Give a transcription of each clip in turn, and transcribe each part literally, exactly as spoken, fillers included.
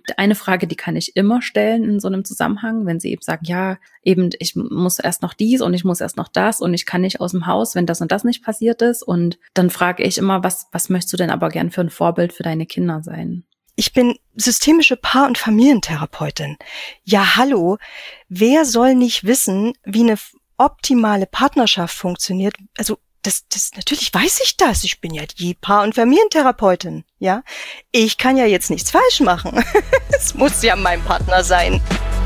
Eine Frage, die kann ich immer stellen in so einem Zusammenhang, wenn sie eben sagen, ja, eben ich muss erst noch dies und ich muss erst noch das und ich kann nicht aus dem Haus, wenn das und das nicht passiert ist. Und dann frage ich immer, was, was möchtest du denn aber gern für ein Vorbild für deine Kinder sein? Ich bin systemische Paar- und Familientherapeutin. Ja, hallo, wer soll nicht wissen, wie eine optimale Partnerschaft funktioniert? Also Das, das, natürlich weiß ich das. Ich bin ja die Paar- und Familientherapeutin, ja. Ich kann ja jetzt nichts falsch machen. Es muss ja mein Partner sein.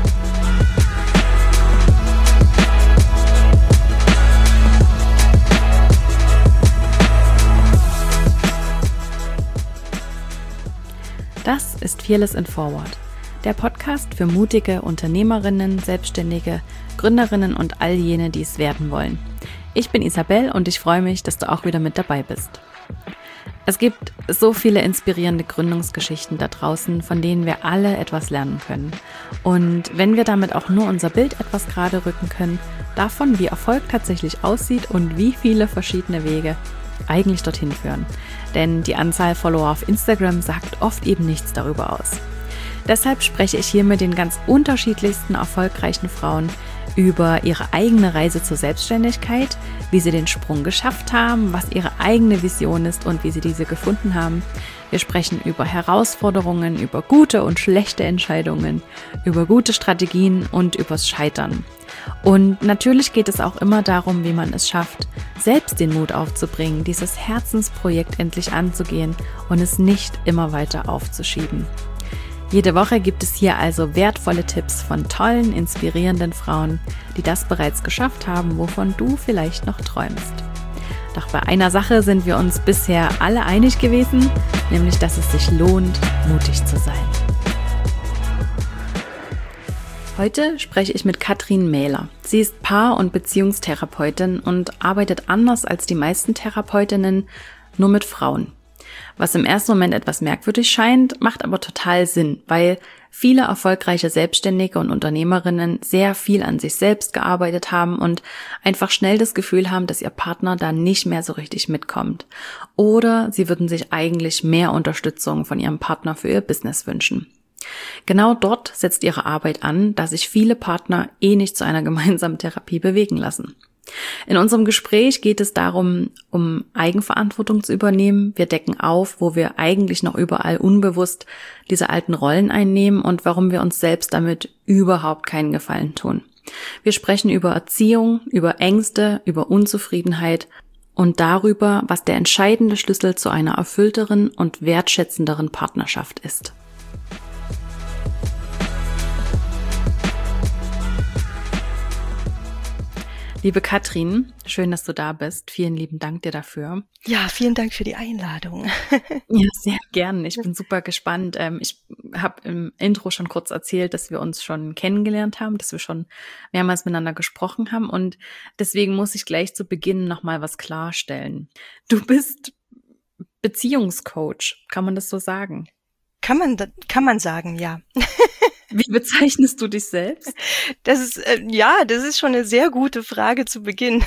Das ist Fearless and Forward, der Podcast für mutige Unternehmerinnen, Selbstständige, Gründerinnen und all jene, die es werden wollen. Ich bin Isabel und ich freue mich, dass du auch wieder mit dabei bist. Es gibt so viele inspirierende Gründungsgeschichten da draußen, von denen wir alle etwas lernen können. Und wenn wir damit auch nur unser Bild etwas gerade rücken können, davon, wie Erfolg tatsächlich aussieht und wie viele verschiedene Wege eigentlich dorthin führen. Denn die Anzahl Follower auf Instagram sagt oft eben nichts darüber aus. Deshalb spreche ich hier mit den ganz unterschiedlichsten erfolgreichen Frauen über ihre eigene Reise zur Selbstständigkeit, wie sie den Sprung geschafft haben, was ihre eigene Vision ist und wie sie diese gefunden haben. Wir sprechen über Herausforderungen, über gute und schlechte Entscheidungen, über gute Strategien und übers Scheitern. Und natürlich geht es auch immer darum, wie man es schafft, selbst den Mut aufzubringen, dieses Herzensprojekt endlich anzugehen und es nicht immer weiter aufzuschieben. Jede Woche gibt es hier also wertvolle Tipps von tollen, inspirierenden Frauen, die das bereits geschafft haben, wovon du vielleicht noch träumst. Doch bei einer Sache sind wir uns bisher alle einig gewesen, nämlich dass es sich lohnt, mutig zu sein. Heute spreche ich mit Katrin Mähler. Sie ist Paar- und Beziehungstherapeutin und arbeitet anders als die meisten Therapeutinnen nur mit Frauen. Was im ersten Moment etwas merkwürdig scheint, macht aber total Sinn, weil viele erfolgreiche Selbstständige und Unternehmerinnen sehr viel an sich selbst gearbeitet haben und einfach schnell das Gefühl haben, dass ihr Partner da nicht mehr so richtig mitkommt. Oder sie würden sich eigentlich mehr Unterstützung von ihrem Partner für ihr Business wünschen. Genau dort setzt ihre Arbeit an, da sich viele Partner eh nicht zu einer gemeinsamen Therapie bewegen lassen. In unserem Gespräch geht es darum, um Eigenverantwortung zu übernehmen. Wir decken auf, wo wir eigentlich noch überall unbewusst diese alten Rollen einnehmen und warum wir uns selbst damit überhaupt keinen Gefallen tun. Wir sprechen über Erziehung, über Ängste, über Unzufriedenheit und darüber, was der entscheidende Schlüssel zu einer erfüllteren und wertschätzenderen Partnerschaft ist. Liebe Katrin, schön, dass du da bist. Vielen lieben Dank dir dafür. Ja, vielen Dank für die Einladung. Ja, sehr gern. Ich bin super gespannt. Ich habe im Intro schon kurz erzählt, dass wir uns schon kennengelernt haben, dass wir schon mehrmals miteinander gesprochen haben. Und deswegen muss ich gleich zu Beginn nochmal was klarstellen. Du bist Beziehungscoach, kann man das so sagen? Kann man, kann man sagen, ja. Wie bezeichnest du dich selbst? Das ist, äh, ja, das ist schon eine sehr gute Frage zu Beginn.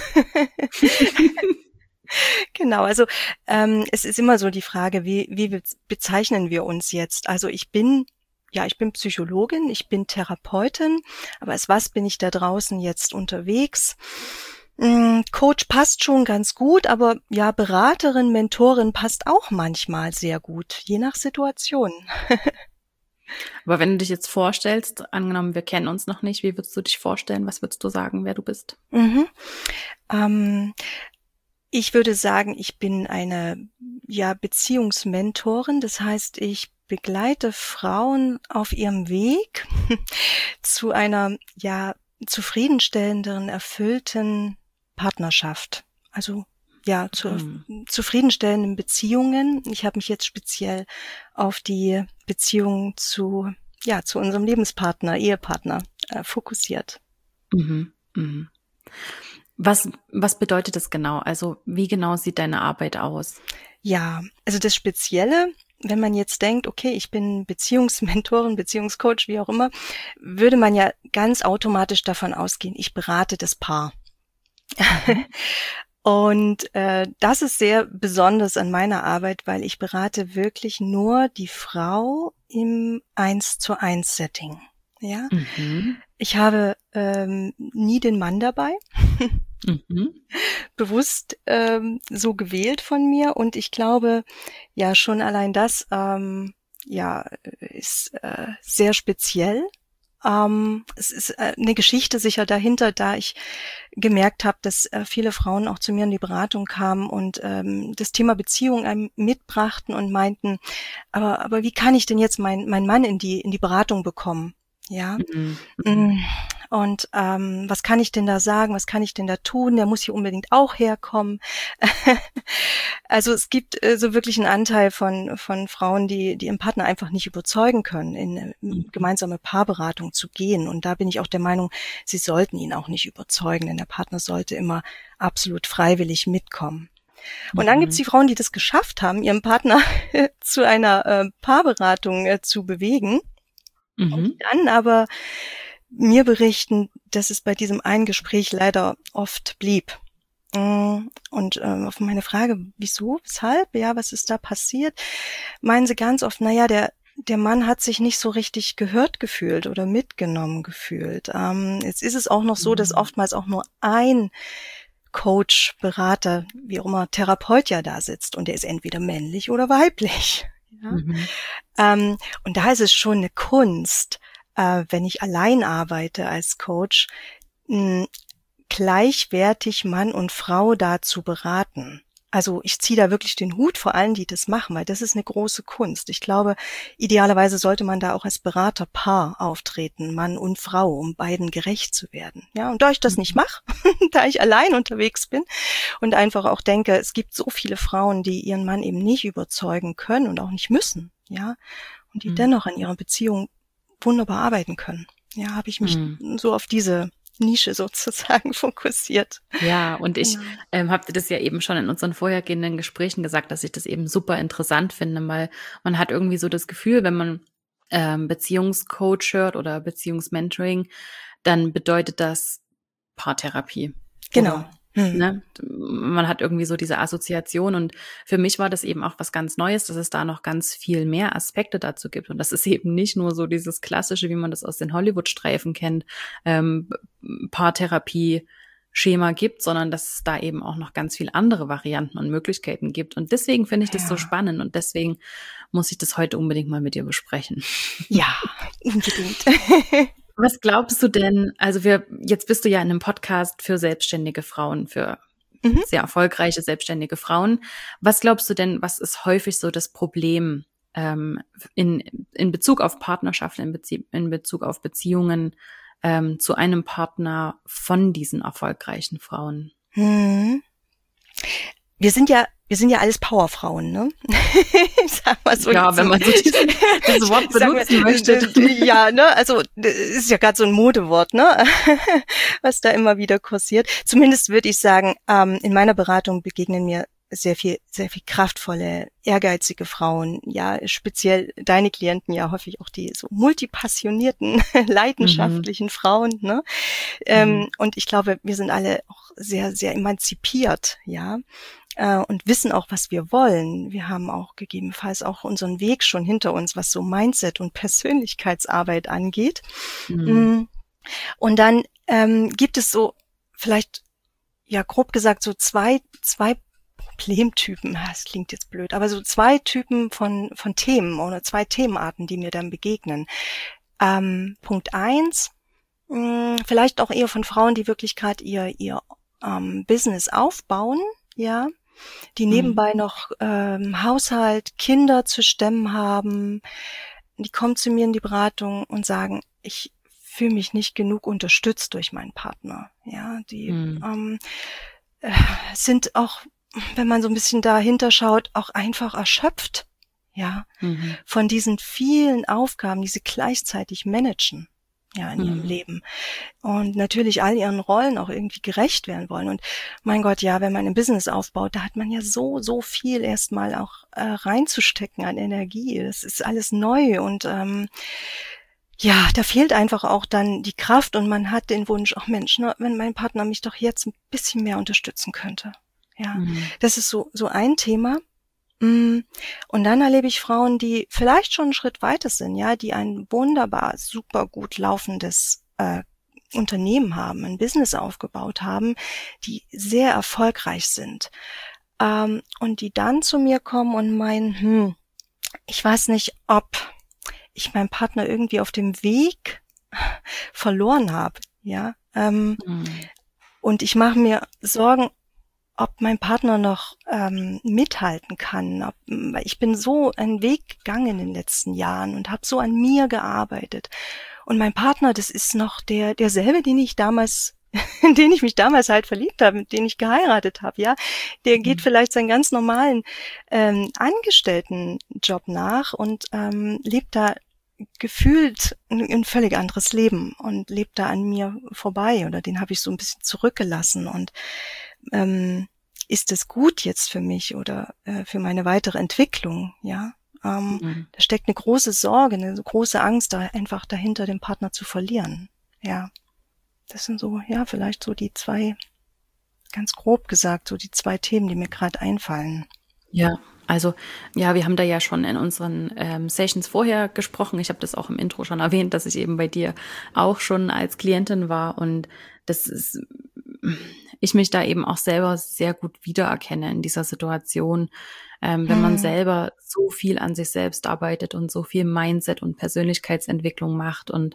Genau, also ähm, es ist immer so die Frage, wie, wie bezeichnen wir uns jetzt? Also ich bin, ja, ich bin Psychologin, ich bin Therapeutin, aber als was bin ich da draußen jetzt unterwegs? Coach passt schon ganz gut, aber ja, Beraterin, Mentorin passt auch manchmal sehr gut, je nach Situation. Aber wenn du dich jetzt vorstellst, angenommen, wir kennen uns noch nicht, wie würdest du dich vorstellen? Was würdest du sagen, wer du bist? Mhm. Ähm, ich würde sagen, ich bin eine ja Beziehungsmentorin. Das heißt, ich begleite Frauen auf ihrem Weg zu einer ja zufriedenstellenderen, erfüllten Partnerschaft. Also ja, zu mhm. zufriedenstellenden Beziehungen. Ich habe mich jetzt speziell auf die Beziehung zu, ja, zu unserem Lebenspartner, Ehepartner äh, fokussiert. Mhm. Mhm. Was, was bedeutet das genau? Also wie genau sieht deine Arbeit aus? Ja, also das Spezielle, wenn man jetzt denkt, okay, ich bin Beziehungsmentorin, Beziehungscoach, wie auch immer, würde man ja ganz automatisch davon ausgehen, ich berate das Paar. Mhm. Und äh, das ist sehr besonders an meiner Arbeit, weil ich berate wirklich nur die Frau im eins zu eins Setting. Ja, Mhm. ich habe ähm, nie den Mann dabei, Mhm. bewusst ähm, so gewählt von mir, und ich glaube, ja, schon allein das ähm, ja ist äh, sehr speziell. Ähm, es ist äh, eine Geschichte sicher dahinter, da ich gemerkt habe, dass äh, viele Frauen auch zu mir in die Beratung kamen und ähm, das Thema Beziehung einem mitbrachten und meinten, aber aber wie kann ich denn jetzt meinen mein Mann in die in die Beratung bekommen? Ja. Mhm. Mm. Und ähm, was kann ich denn da sagen? Was kann ich denn da tun? Der muss hier unbedingt auch herkommen. Also es gibt äh, so wirklich einen Anteil von von Frauen, die die ihren Partner einfach nicht überzeugen können, in eine Mhm. gemeinsame Paarberatung zu gehen. Und da bin ich auch der Meinung, sie sollten ihn auch nicht überzeugen, denn der Partner sollte immer absolut freiwillig mitkommen. Und dann gibt es Mhm. die Frauen, die das geschafft haben, ihren Partner zu einer äh, Paarberatung äh, zu bewegen. Und die Mhm. dann aber mir berichten, dass es bei diesem einen Gespräch leider oft blieb. Mm, Und ähm, auf meine Frage, wieso, weshalb, ja, was ist da passiert, meinen sie ganz oft, naja, der der Mann hat sich nicht so richtig gehört gefühlt oder mitgenommen gefühlt. Ähm, jetzt ist es auch noch so, dass Mhm. oftmals auch nur ein Coach, Berater, wie auch immer, Therapeut ja da sitzt, und der ist entweder männlich oder weiblich. Ja? Mhm. Ähm, und da ist es schon eine Kunst, äh, wenn ich allein arbeite als Coach, mh, gleichwertig Mann und Frau da zu beraten. Also ich ziehe da wirklich den Hut vor allen, die das machen, weil das ist eine große Kunst. Ich glaube, idealerweise sollte man da auch als Beraterpaar auftreten, Mann und Frau, um beiden gerecht zu werden. Ja, und da ich das nicht Mhm. mache, da ich allein unterwegs bin und einfach auch denke, es gibt so viele Frauen, die ihren Mann eben nicht überzeugen können und auch nicht müssen, ja, und die Mhm. dennoch an ihrer Beziehung wunderbar arbeiten können. Ja, habe ich mich Mhm. so auf diese Nische sozusagen fokussiert. Ja, und ich Genau. ähm, habe dir das ja eben schon in unseren vorhergehenden Gesprächen gesagt, dass ich das eben super interessant finde, weil man hat irgendwie so das Gefühl, wenn man ähm, Beziehungscoach hört oder Beziehungsmentoring, dann bedeutet das Paartherapie, Genau. oder? Hm. Ne? Man hat irgendwie so diese Assoziation, und für mich war das eben auch was ganz Neues, dass es da noch ganz viel mehr Aspekte dazu gibt, und das ist eben nicht nur so dieses Klassische, wie man das aus den Hollywood-Streifen kennt, ähm, Paartherapie-Schema gibt, sondern dass es da eben auch noch ganz viel andere Varianten und Möglichkeiten gibt, und deswegen finde ich das so Ja. spannend, und deswegen muss ich das heute unbedingt mal mit dir besprechen. Ja, unbedingt. Was glaubst du denn, also wir, jetzt bist du ja in einem Podcast für selbstständige Frauen, für Mhm. sehr erfolgreiche selbstständige Frauen. Was glaubst du denn, was ist häufig so das Problem ähm, in, in Bezug auf Partnerschaften, in, Bezie in Bezug auf Beziehungen ähm, zu einem Partner von diesen erfolgreichen Frauen? Hm. Wir sind ja, wir sind ja alles Powerfrauen, ne? Ich sag mal so Ja, jetzt wenn so. man so dieses, dieses Wort Ich sag mal, benutzen möchte. d- ja, ne, also das ist ja gerade so ein Modewort, ne, was da immer wieder kursiert. Zumindest würde ich sagen, ähm, in meiner Beratung begegnen mir sehr viel, sehr viel kraftvolle, ehrgeizige Frauen, ja, speziell deine Klienten, ja häufig auch die so multipassionierten, Mhm. leidenschaftlichen Frauen, ne? Mhm. Ähm, und ich glaube, wir sind alle auch sehr, sehr emanzipiert, ja, äh, und wissen auch, was wir wollen. Wir haben auch gegebenenfalls auch unseren Weg schon hinter uns, was so Mindset und Persönlichkeitsarbeit angeht. Mhm. Mm. Und dann ähm, gibt es so vielleicht, ja, grob gesagt, so zwei, zwei Problemtypen. Das klingt jetzt blöd, aber so zwei Typen von, von Themen oder zwei Themenarten, die mir dann begegnen. Ähm, Punkt eins, mh, vielleicht auch eher von Frauen, die wirklich gerade ihr, ihr ähm, Business aufbauen, ja, die Mhm. nebenbei noch ähm, Haushalt, Kinder zu stemmen haben. Die kommen zu mir in die Beratung und sagen, ich fühle mich nicht genug unterstützt durch meinen Partner. Ja, die Mhm. ähm, äh, sind auch, wenn man so ein bisschen dahinter schaut, auch einfach erschöpft. Ja, Mhm. von diesen vielen Aufgaben, die sie gleichzeitig managen, ja, in ihrem Mhm. Leben. Und natürlich all ihren Rollen auch irgendwie gerecht werden wollen. Und mein Gott, ja, wenn man ein Business aufbaut, da hat man ja so, so viel erstmal auch äh, reinzustecken an Energie. Das ist alles neu, und ähm, ja, da fehlt einfach auch dann die Kraft, und man hat den Wunsch, ach Mensch, ne, wenn mein Partner mich doch jetzt ein bisschen mehr unterstützen könnte. Ja, Mhm. das ist so, so ein Thema. Und dann erlebe ich Frauen, die vielleicht schon einen Schritt weiter sind, ja, die ein wunderbar, super gut laufendes äh, Unternehmen haben, ein Business aufgebaut haben, die sehr erfolgreich sind. Ähm, und die dann zu mir kommen und meinen, hm, ich weiß nicht, ob ich meinen Partner irgendwie auf dem Weg verloren habe, ja. Ähm, mhm. Und ich mache mir Sorgen, ob mein Partner noch ähm, mithalten kann. Ob, ich bin so einen Weg gegangen in den letzten Jahren und habe so an mir gearbeitet. Und mein Partner, das ist noch der derselbe, den ich damals, in den ich mich damals halt verliebt habe, mit dem ich geheiratet habe. Ja, der geht vielleicht seinen ganz normalen ähm, Angestelltenjob nach und ähm, lebt da gefühlt ein, ein völlig anderes Leben und lebt da an mir vorbei. Oder den habe ich so ein bisschen zurückgelassen und Ähm, ist es gut jetzt für mich oder äh, für meine weitere Entwicklung, ja? Ähm, mhm. Da steckt eine große Sorge, eine große Angst, da einfach dahinter den Partner zu verlieren, ja. Das sind so, ja, vielleicht so die zwei, ganz grob gesagt, so die zwei Themen, die mir gerade einfallen. Ja, also ja, wir haben da ja schon in unseren ähm, Sessions vorher gesprochen. Ich habe das auch im Intro schon erwähnt, dass ich eben bei dir auch schon als Klientin war und das ist, ich mich da eben auch selber sehr gut wiedererkenne in dieser Situation, ähm, wenn hm. man selber so viel an sich selbst arbeitet und so viel Mindset und Persönlichkeitsentwicklung macht und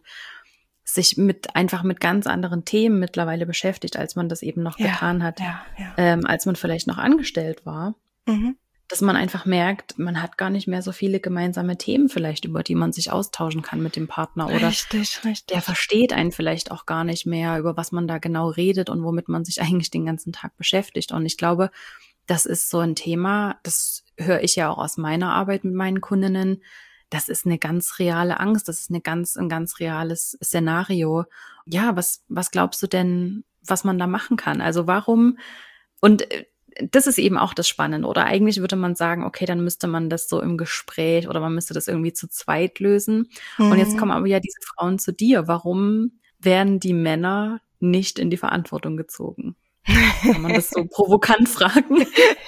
sich mit einfach mit ganz anderen Themen mittlerweile beschäftigt, als man das eben noch ja, getan hat, ja, ja. Ähm, als man vielleicht noch angestellt war. Mhm. Dass man einfach merkt, man hat gar nicht mehr so viele gemeinsame Themen vielleicht, über die man sich austauschen kann mit dem Partner. Oder richtig, richtig. Der versteht einen vielleicht auch gar nicht mehr, über was man da genau redet und womit man sich eigentlich den ganzen Tag beschäftigt. Und ich glaube, das ist so ein Thema, das höre ich ja auch aus meiner Arbeit mit meinen Kundinnen. Das ist eine ganz reale Angst, das ist eine ganz, ein ganz reales Szenario. Ja, was, was glaubst du denn, was man da machen kann? Also warum, und das ist eben auch das Spannende, oder eigentlich würde man sagen, okay, dann müsste man das so im Gespräch oder man müsste das irgendwie zu zweit lösen. Mhm. Und jetzt kommen aber ja diese Frauen zu dir. Warum werden die Männer nicht in die Verantwortung gezogen? Kann man das so provokant fragen?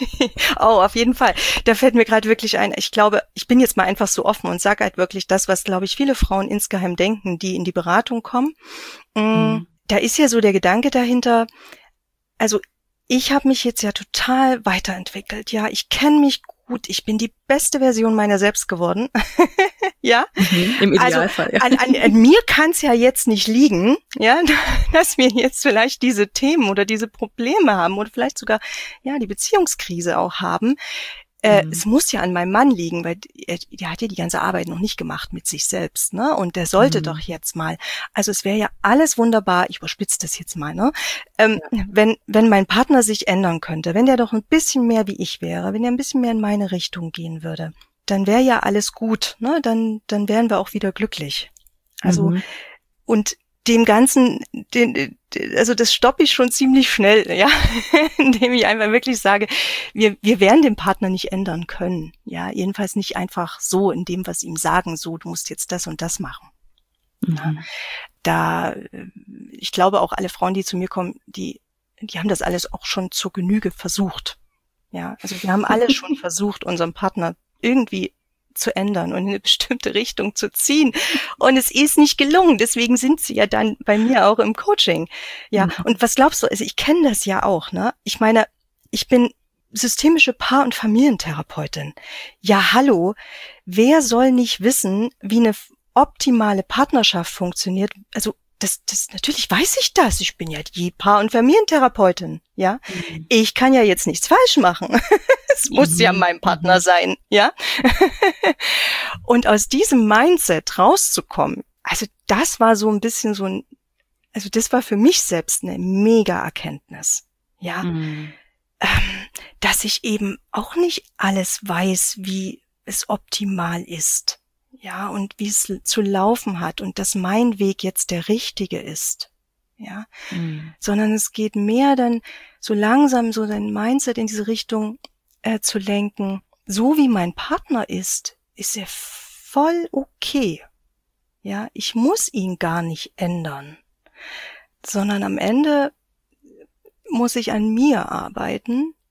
Oh, auf jeden Fall. Da fällt mir gerade wirklich ein, ich glaube, ich bin jetzt mal einfach so offen und sage halt wirklich das, was, glaube ich, viele Frauen insgeheim denken, die in die Beratung kommen. Mhm. Da ist ja so der Gedanke dahinter, also ich habe mich jetzt ja total weiterentwickelt. Ja, ich kenne mich gut. Ich bin die beste Version meiner selbst geworden. Ja, mhm, im Idealfall. Also, ja. an, an, an mir kann es ja jetzt nicht liegen, ja, dass wir jetzt vielleicht diese Themen oder diese Probleme haben oder vielleicht sogar ja die Beziehungskrise auch haben. Äh, mhm. Es muss ja an meinem Mann liegen, weil er, der hat ja die ganze Arbeit noch nicht gemacht mit sich selbst, ne? Und der sollte mhm. doch jetzt mal. Also es wäre ja alles wunderbar, ich überspitze das jetzt mal, ne? Ähm, ja. Wenn wenn mein Partner sich ändern könnte, wenn der doch ein bisschen mehr wie ich wäre, wenn er ein bisschen mehr in meine Richtung gehen würde, dann wäre ja alles gut, ne? Dann dann wären wir auch wieder glücklich. Also mhm. und dem Ganzen, den, also das stoppe ich schon ziemlich schnell, ja, indem ich einfach wirklich sage, wir wir werden den Partner nicht ändern können, ja, jedenfalls nicht einfach so in dem, was ihm sagen, so, du musst jetzt das und das machen. Mhm. Ja, da, ich glaube auch alle Frauen, die zu mir kommen, die die haben das alles auch schon zur Genüge versucht, ja, also wir haben alle schon versucht, unseren Partner irgendwie zu ändern und in eine bestimmte Richtung zu ziehen. Und es ist nicht gelungen. Deswegen sind sie ja dann bei mir auch im Coaching. Ja, mhm. Und was glaubst du? Also ich kenne das ja auch, ne? Ich meine, ich bin systemische Paar- und Familientherapeutin. Ja, hallo. Wer soll nicht wissen, wie eine optimale Partnerschaft funktioniert? Also das, das, natürlich weiß ich das. Ich bin ja die Paar- und Familientherapeutin, ja. Mhm. Ich kann ja jetzt nichts falsch machen. Es muss mhm. ja mein Partner mhm. sein, ja. Und aus diesem Mindset rauszukommen, also das war so ein bisschen so ein, also das war für mich selbst eine mega Erkenntnis, ja. Mhm. Ähm, dass ich eben auch nicht alles weiß, wie es optimal ist. Ja, und wie es zu laufen hat und dass mein Weg jetzt der richtige ist, ja, mhm. sondern es geht mehr dann so langsam so dein Mindset in diese Richtung äh, zu lenken, so wie mein Partner ist, ist er voll okay, ja, ich muss ihn gar nicht ändern, sondern am Ende muss ich an mir arbeiten,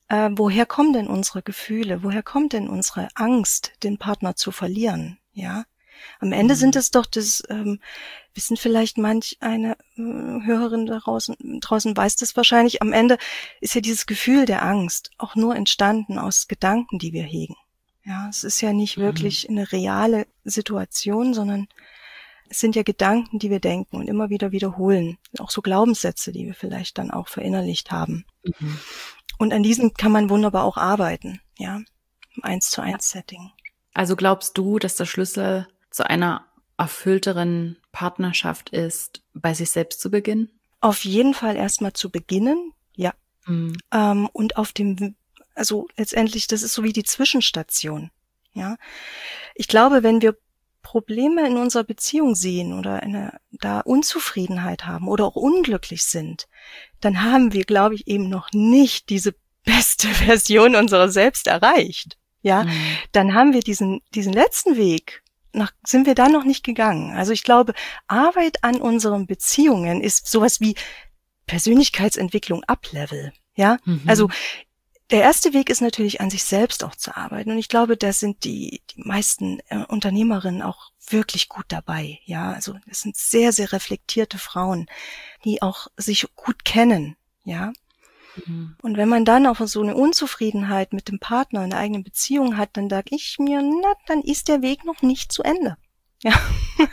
äh, woher kommen denn unsere Gefühle? Woher kommt denn unsere Angst, den Partner zu verlieren? Ja, am Ende mhm. sind es doch das, ähm, wissen vielleicht manch eine äh, Hörerin da draußen, draußen weiß das wahrscheinlich, am Ende ist ja dieses Gefühl der Angst auch nur entstanden aus Gedanken, die wir hegen. Ja, es ist ja nicht mhm. wirklich eine reale Situation, sondern es sind ja Gedanken, die wir denken und immer wieder wiederholen. Auch so Glaubenssätze, die wir vielleicht dann auch verinnerlicht haben. Mhm. Und an diesen kann man wunderbar auch arbeiten, ja, im eins zu eins Setting. Also glaubst du, dass der Schlüssel zu einer erfüllteren Partnerschaft ist, bei sich selbst zu beginnen? Auf jeden Fall erstmal zu beginnen, ja. Mhm. Ähm, und auf dem, also letztendlich, das ist so wie die Zwischenstation, ja. Ich glaube, wenn wir Probleme in unserer Beziehung sehen oder eine da Unzufriedenheit haben oder auch unglücklich sind, dann haben wir, glaube ich, eben noch nicht diese beste Version unserer selbst erreicht. Ja, mhm. dann haben wir diesen diesen letzten Weg, noch, sind wir da noch nicht gegangen. Also ich glaube, Arbeit an unseren Beziehungen ist sowas wie Persönlichkeitsentwicklung Up-Level. Ja, mhm. also der erste Weg ist natürlich, an sich selbst auch zu arbeiten. Und ich glaube, da sind die, die meisten äh, Unternehmerinnen auch wirklich gut dabei. Ja, also es sind sehr, sehr reflektierte Frauen, die auch sich gut kennen. Ja. Mhm. Und wenn man dann auch so eine Unzufriedenheit mit dem Partner in der eigenen Beziehung hat, dann sage ich mir, na, dann ist der Weg noch nicht zu Ende. Ja.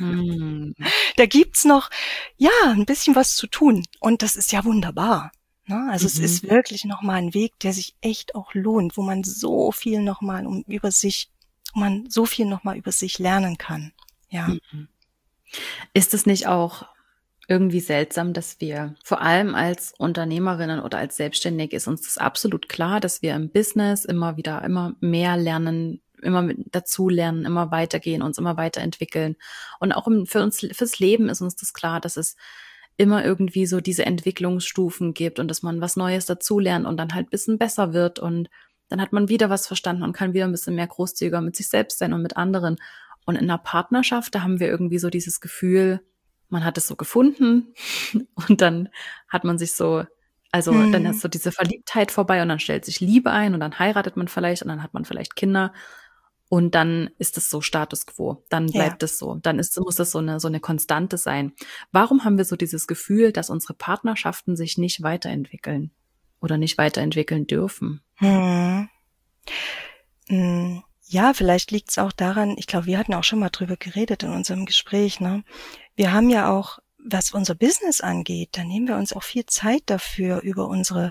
Mhm. Da gibt's noch, ja, ein bisschen was zu tun. Und das ist ja wunderbar. Also mhm. es ist wirklich nochmal ein Weg, der sich echt auch lohnt, wo man so viel nochmal um über sich, wo man so viel nochmal über sich lernen kann. Ja. Mhm. Ist es nicht auch irgendwie seltsam, dass wir vor allem als Unternehmerinnen oder als Selbstständige ist uns das absolut klar, dass wir im Business immer wieder immer mehr lernen, immer dazu lernen, immer weitergehen, uns immer weiterentwickeln. Und auch für uns, fürs Leben ist uns das klar, dass es immer irgendwie so diese Entwicklungsstufen gibt und dass man was Neues dazulernt und dann halt ein bisschen besser wird und dann hat man wieder was verstanden und kann wieder ein bisschen mehr großzügiger mit sich selbst sein und mit anderen. Und in einer Partnerschaft, da haben wir irgendwie so dieses Gefühl, man hat es so gefunden und dann hat man sich so, also hm. dann ist so diese Verliebtheit vorbei und dann stellt sich Liebe ein und dann heiratet man vielleicht und dann hat man vielleicht Kinder. Und dann ist es so Status quo. Dann bleibt es ja. so. Dann ist, muss das so eine, so eine Konstante sein. Warum haben wir so dieses Gefühl, dass unsere Partnerschaften sich nicht weiterentwickeln oder nicht weiterentwickeln dürfen? Hm. Hm. Ja, vielleicht liegt es auch daran, ich glaube, wir hatten auch schon mal drüber geredet in unserem Gespräch, ne? Wir haben ja auch, was unser Business angeht, da nehmen wir uns auch viel Zeit dafür, über unsere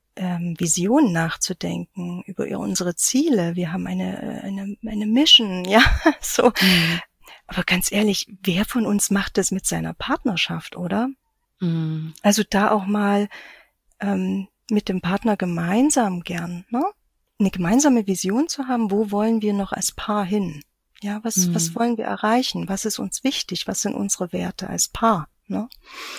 Vision nachzudenken, über unsere Ziele. Wir haben eine eine eine Mission, ja, so. Mhm. Aber ganz ehrlich, wer von uns macht das mit seiner Partnerschaft, oder? Mhm. Also da auch mal ähm, mit dem Partner gemeinsam gern, ne? Eine gemeinsame Vision zu haben, wo wollen wir noch als Paar hin? Ja, was mhm. was wollen wir erreichen? Was ist uns wichtig? Was sind unsere Werte als Paar, ne?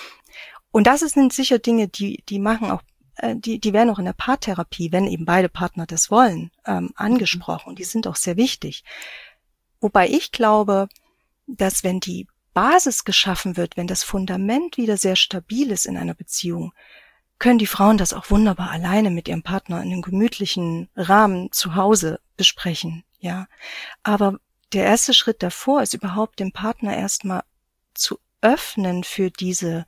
Und das sind sicher Dinge, die die machen auch Die, die werden auch in der Paartherapie, wenn eben beide Partner das wollen, ähm, angesprochen. Die sind auch sehr wichtig. Wobei ich glaube, dass wenn die Basis geschaffen wird, wenn das Fundament wieder sehr stabil ist in einer Beziehung, können die Frauen das auch wunderbar alleine mit ihrem Partner in einem gemütlichen Rahmen zu Hause besprechen. Ja, aber der erste Schritt davor ist überhaupt dem Partner erstmal zu öffnen für diese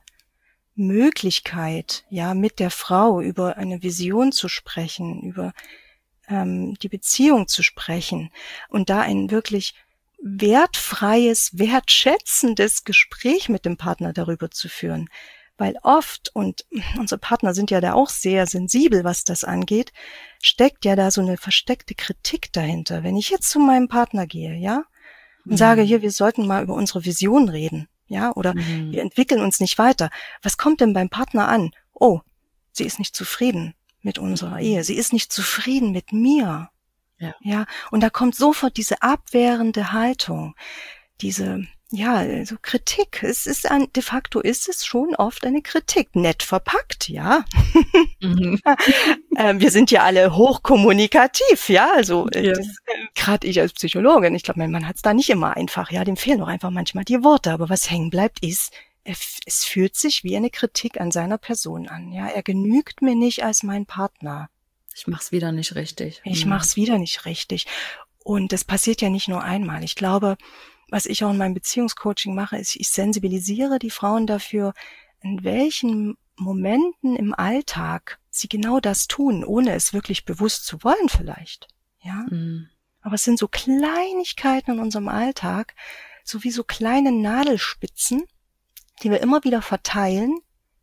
Möglichkeit, ja, mit der Frau über eine Vision zu sprechen, über ähm, die Beziehung zu sprechen und da ein wirklich wertfreies, wertschätzendes Gespräch mit dem Partner darüber zu führen. Weil oft, und unsere Partner sind ja da auch sehr sensibel, was das angeht, steckt ja da so eine versteckte Kritik dahinter. Wenn ich jetzt zu meinem Partner gehe, ja, und mhm. sage, hier, wir sollten mal über unsere Vision reden, ja, oder mhm. wir entwickeln uns nicht weiter. Was kommt denn beim Partner an? Oh, sie ist nicht zufrieden mit unserer mhm. Ehe. Sie ist nicht zufrieden mit mir. Ja. Ja, und da kommt sofort diese abwehrende Haltung, diese, ja, so Kritik. Es ist ein, de facto ist es schon oft eine Kritik. Nett verpackt, ja. Mhm. äh, wir sind ja alle hochkommunikativ, ja, also, ja. äh, gerade ich als Psychologin, ich glaube, mein Mann hat es da nicht immer einfach, ja, dem fehlen doch einfach manchmal die Worte, aber was hängen bleibt ist, es fühlt sich wie eine Kritik an seiner Person an, ja, er genügt mir nicht als mein Partner, Ich mach's wieder nicht richtig. Ich Mhm. mach's wieder nicht richtig. Und das passiert ja nicht nur einmal. Ich glaube, was ich auch in meinem Beziehungscoaching mache, ist, ich sensibilisiere die Frauen dafür, in welchen Momenten im Alltag sie genau das tun, ohne es wirklich bewusst zu wollen vielleicht. Ja. Mhm. Aber es sind so Kleinigkeiten in unserem Alltag, so wie so kleine Nadelspitzen, die wir immer wieder verteilen,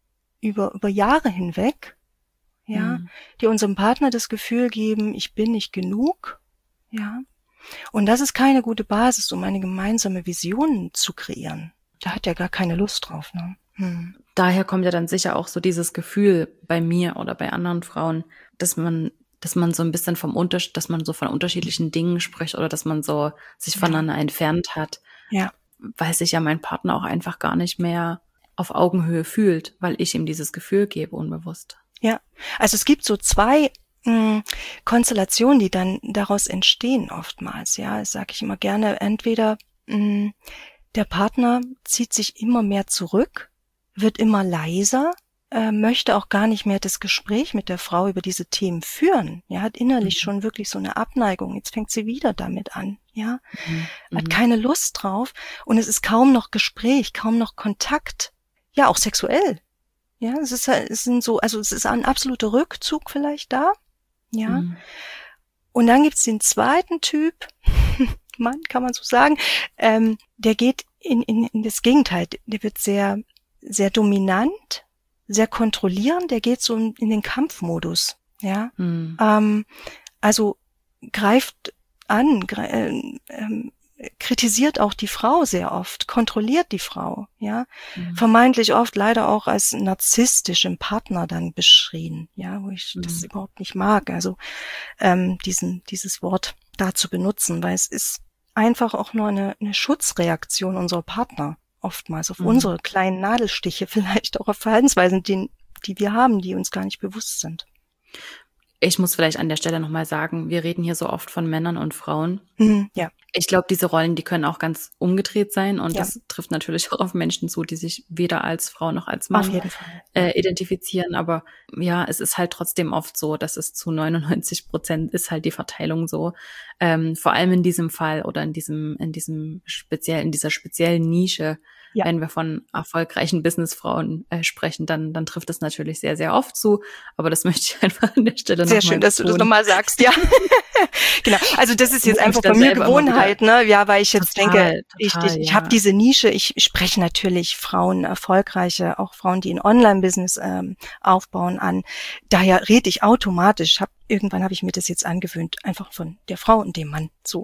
über, über Jahre hinweg, ja, Mhm. die unserem Partner das Gefühl geben, ich bin nicht genug, ja. Und das ist keine gute Basis, um eine gemeinsame Vision zu kreieren. Da hat er gar keine Lust drauf, ne? Hm. Daher kommt ja dann sicher auch so dieses Gefühl bei mir oder bei anderen Frauen, dass man, dass man so ein bisschen vom Unterschied, dass man so von unterschiedlichen Dingen spricht oder dass man so sich Ja. voneinander entfernt hat, Ja, weil sich ja mein Partner auch einfach gar nicht mehr auf Augenhöhe fühlt, weil ich ihm dieses Gefühl gebe, unbewusst. ja. Also es gibt so zwei mh, Konstellationen, die dann daraus entstehen oftmals, ja. Das sage ich immer gerne. Entweder mh, der Partner zieht sich immer mehr zurück, wird immer leiser, äh, möchte auch gar nicht mehr das Gespräch mit der Frau über diese Themen führen. Ja, hat innerlich Mhm. schon wirklich so eine Abneigung. Jetzt fängt sie wieder damit an. Ja, Mhm. hat Mhm. keine Lust drauf und es ist kaum noch Gespräch, kaum noch Kontakt. Ja, auch sexuell. Ja, es ist, es sind so, also es ist ein absoluter Rückzug vielleicht da. Ja. Mhm. Und dann gibt's den zweiten Typ, Mann, kann man so sagen, ähm, der geht in, in, in das Gegenteil. Der wird sehr, sehr dominant, sehr kontrollierend, der geht so in, in den Kampfmodus. Ja. Mhm. Ähm, also greift an, gre äh, ähm, kritisiert auch die Frau sehr oft, kontrolliert die Frau, ja, Mhm. vermeintlich oft leider auch als narzisstisch im Partner dann beschrien, ja, wo ich Mhm. das überhaupt nicht mag, also ähm, diesen dieses Wort da zu benutzen, weil es ist einfach auch nur eine, eine Schutzreaktion unserer Partner oftmals auf Mhm. unsere kleinen Nadelstiche, vielleicht auch auf Verhaltensweisen, die, die wir haben, die uns gar nicht bewusst sind. Ich muss vielleicht an der Stelle nochmal sagen, wir reden hier so oft von Männern und Frauen. Mhm, ja, Ich glaube, diese Rollen, die können auch ganz umgedreht sein und Ja. das trifft natürlich auch auf Menschen zu, die sich weder als Frau noch als auf Mann jeden Fall. äh, identifizieren. Aber ja, es ist halt trotzdem oft so, dass es zu neunundneunzig Prozent ist halt die Verteilung so. Ähm, vor allem in diesem Fall oder in diesem, in diesem speziell, in dieser speziellen Nische, Ja. wenn wir von erfolgreichen Businessfrauen äh, sprechen, dann, dann trifft es natürlich sehr, sehr oft zu. Aber das möchte ich einfach an der Stelle nochmal Sehr schön, dass du das betonen. nochmal sagst, ja. Genau, also das ist jetzt Wo einfach ich dann bei mir selber immer Gewohnheit, ne? Ja, weil ich jetzt Total, denke, total, richtig, ich ja. habe diese Nische, ich spreche natürlich Frauen, erfolgreiche, auch Frauen, die ein Online-Business ähm, aufbauen an. Daher rede ich automatisch, hab, irgendwann habe ich mir das jetzt angewöhnt, einfach von der Frau und dem Mann so.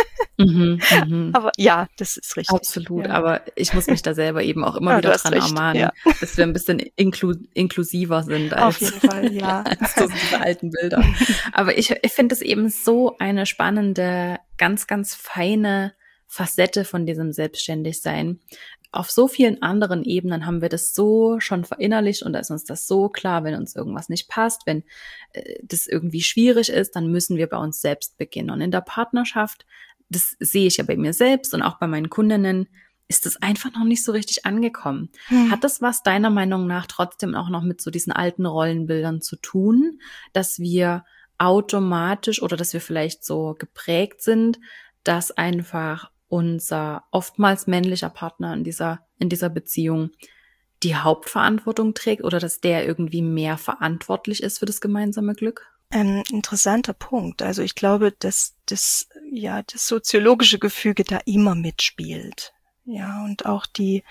Mhm, mhm. Aber ja, das ist richtig. Absolut, Ja. aber ich muss mich da selber eben auch immer Ja, du wieder hast dran recht, ermahnen, ja. dass wir ein bisschen inklu inklusiver sind Auf als, jeden Fall, ja. als so diese alten Bilder. Aber ich, ich finde es eben so eine spannende, ganz, ganz feine Facette von diesem Selbstständigsein. Auf so vielen anderen Ebenen haben wir das so schon verinnerlicht und da ist uns das so klar, wenn uns irgendwas nicht passt, wenn äh, das irgendwie schwierig ist, dann müssen wir bei uns selbst beginnen. Und in der Partnerschaft, das sehe ich ja bei mir selbst und auch bei meinen Kundinnen, ist das einfach noch nicht so richtig angekommen. Hm. Hat das was deiner Meinung nach trotzdem auch noch mit so diesen alten Rollenbildern zu tun, dass wir automatisch oder dass wir vielleicht so geprägt sind, dass einfach unser oftmals männlicher Partner in dieser, in dieser Beziehung die Hauptverantwortung trägt oder dass der irgendwie mehr verantwortlich ist für das gemeinsame Glück? Ein interessanter Punkt. Also ich glaube, dass das, ja, das soziologische Gefüge da immer mitspielt. Ja, und auch die,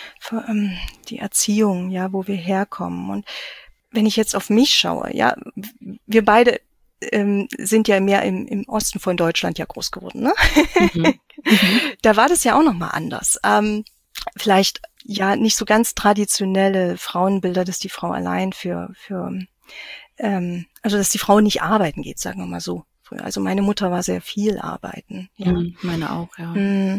ähm, die Erziehung, ja, wo wir herkommen. Und wenn ich jetzt auf mich schaue, ja, wir beide ähm, sind ja mehr im, im Osten von Deutschland ja groß geworden, ne? Mhm. Mhm. Da war das ja auch nochmal anders. Ähm, vielleicht, ja, nicht so ganz traditionelle Frauenbilder, dass die Frau allein für, für, ähm, also dass die Frau nicht arbeiten geht, sagen wir mal so. Also meine Mutter war sehr viel arbeiten. Ja. Mhm, meine auch, ja.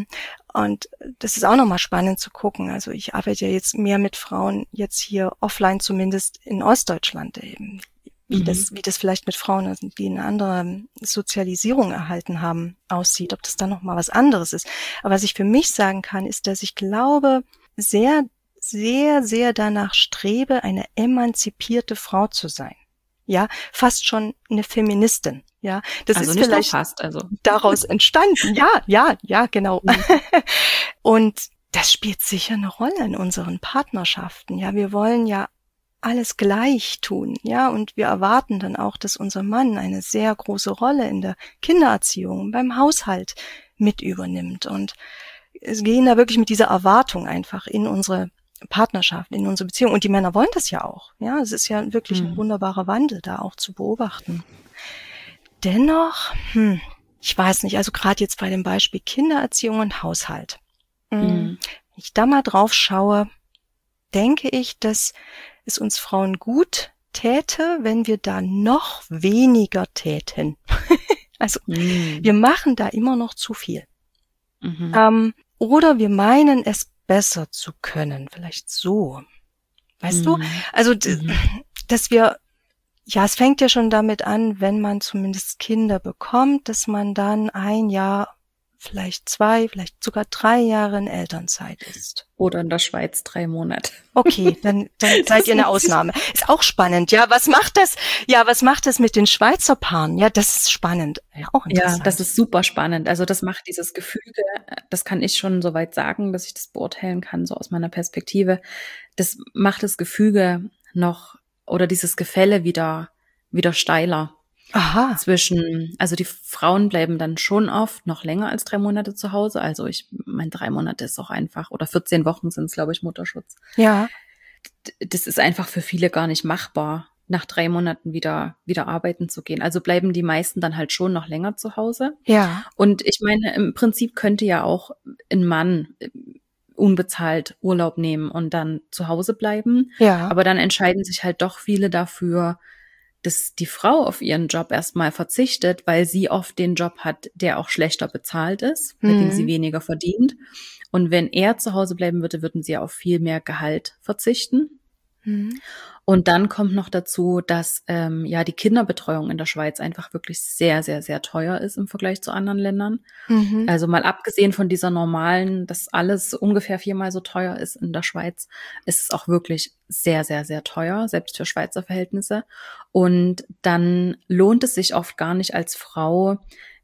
Und das ist auch nochmal spannend zu gucken. Also ich arbeite ja jetzt mehr mit Frauen, jetzt hier offline zumindest in Ostdeutschland eben. Wie Mhm. das, wie das vielleicht mit Frauen, die eine andere Sozialisierung erhalten haben, aussieht, ob das dann nochmal was anderes ist. Aber was ich für mich sagen kann, ist, dass ich glaube, sehr, sehr, sehr danach strebe, eine emanzipierte Frau zu sein. ja, fast schon eine Feministin, ja. Das also ist nicht vielleicht fast, also daraus entstanden. Ja, ja, ja, genau. Und das spielt sicher eine Rolle in unseren Partnerschaften. Ja, wir wollen ja alles gleich tun, ja, und wir erwarten dann auch, dass unser Mann eine sehr große Rolle in der Kindererziehung, beim Haushalt mit übernimmt. Und es gehen da wirklich mit dieser Erwartung einfach in unsere Partnerschaft, in unsere Beziehung. Und die Männer wollen das ja auch. Ja, es ist ja wirklich hm. ein wunderbarer Wandel da auch zu beobachten. Dennoch, hm, ich weiß nicht, also gerade jetzt bei dem Beispiel Kindererziehung und Haushalt. Hm. Wenn ich da mal drauf schaue, denke ich, dass es uns Frauen gut täte, wenn wir da noch weniger täten. Also hm. wir machen da immer noch zu viel. Mhm. Ähm, oder wir meinen es besser zu können, vielleicht so. Weißt mhm. du? Also, d- Mhm. dass wir, ja, es fängt ja schon damit an, wenn man zumindest Kinder bekommt, dass man dann ein Jahr, vielleicht zwei, vielleicht sogar drei Jahre in Elternzeit ist. Oder in der Schweiz drei Monate. Okay, dann, dann seid ihr eine Ausnahme. Ist auch spannend, ja. Was macht das? Ja, was macht das mit den Schweizer Paaren? Ja, das ist spannend. Ja, auch interessant. Ja, das ist super spannend. Also das macht dieses Gefüge, das kann ich schon soweit sagen, dass ich das beurteilen kann, so aus meiner Perspektive. Das macht das Gefüge noch oder dieses Gefälle wieder, wieder steiler. Aha. Zwischen, also die Frauen bleiben dann schon oft noch länger als drei Monate zu Hause. Also ich meine, drei Monate ist auch einfach, oder vierzehn Wochen sind es, glaube ich, Mutterschutz. Ja. Das ist einfach für viele gar nicht machbar, nach drei Monaten wieder, wieder arbeiten zu gehen. Also bleiben die meisten dann halt schon noch länger zu Hause. Ja. Und ich meine, im Prinzip könnte ja auch ein Mann unbezahlt Urlaub nehmen und dann zu Hause bleiben. Ja. Aber dann entscheiden sich halt doch viele dafür, dass die Frau auf ihren Job erstmal verzichtet, weil sie oft den Job hat, der auch schlechter bezahlt ist, bei Mhm. dem sie weniger verdient. Und wenn er zu Hause bleiben würde, würden sie auf viel mehr Gehalt verzichten. Mhm. Und dann kommt noch dazu, dass ähm, ja die Kinderbetreuung in der Schweiz einfach wirklich sehr, sehr, sehr teuer ist im Vergleich zu anderen Ländern. Mhm. Also mal abgesehen von dieser normalen, dass alles ungefähr viermal so teuer ist in der Schweiz, ist es auch wirklich sehr, sehr, sehr teuer, selbst für Schweizer Verhältnisse. Und dann lohnt es sich oft gar nicht als Frau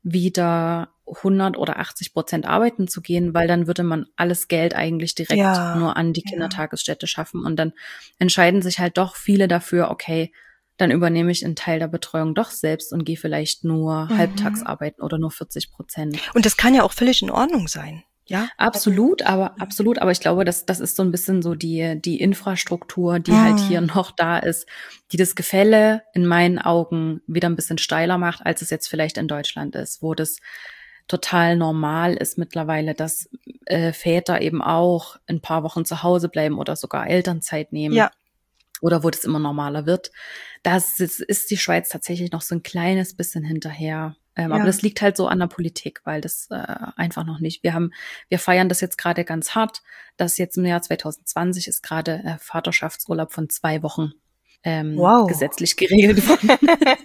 wieder hundert oder achtzig Prozent arbeiten zu gehen, weil dann würde man alles Geld eigentlich direkt Ja, nur an die ja. Kindertagesstätte schaffen. Und dann entscheiden sich halt doch viele dafür, okay, dann übernehme ich einen Teil der Betreuung doch selbst und gehe vielleicht nur Mhm. halbtags arbeiten oder nur vierzig Prozent. Und das kann ja auch völlig in Ordnung sein. Ja. Absolut, aber absolut, aber ich glaube, dass das ist so ein bisschen so die die Infrastruktur, die Mhm. halt hier noch da ist, die das Gefälle in meinen Augen wieder ein bisschen steiler macht, als es jetzt vielleicht in Deutschland ist, wo das total normal ist mittlerweile, dass äh, Väter eben auch ein paar Wochen zu Hause bleiben oder sogar Elternzeit nehmen. Ja. Oder wo das immer normaler wird. Das ist, ist die Schweiz tatsächlich noch so ein kleines bisschen hinterher. Ähm, Ja. Aber das liegt halt so an der Politik, weil das äh, einfach noch nicht. Wir haben, wir feiern das jetzt gerade ganz hart, dass jetzt im Jahr zwanzig zwanzig ist gerade äh, Vaterschaftsurlaub von zwei Wochen ähm, Wow. gesetzlich geregelt worden.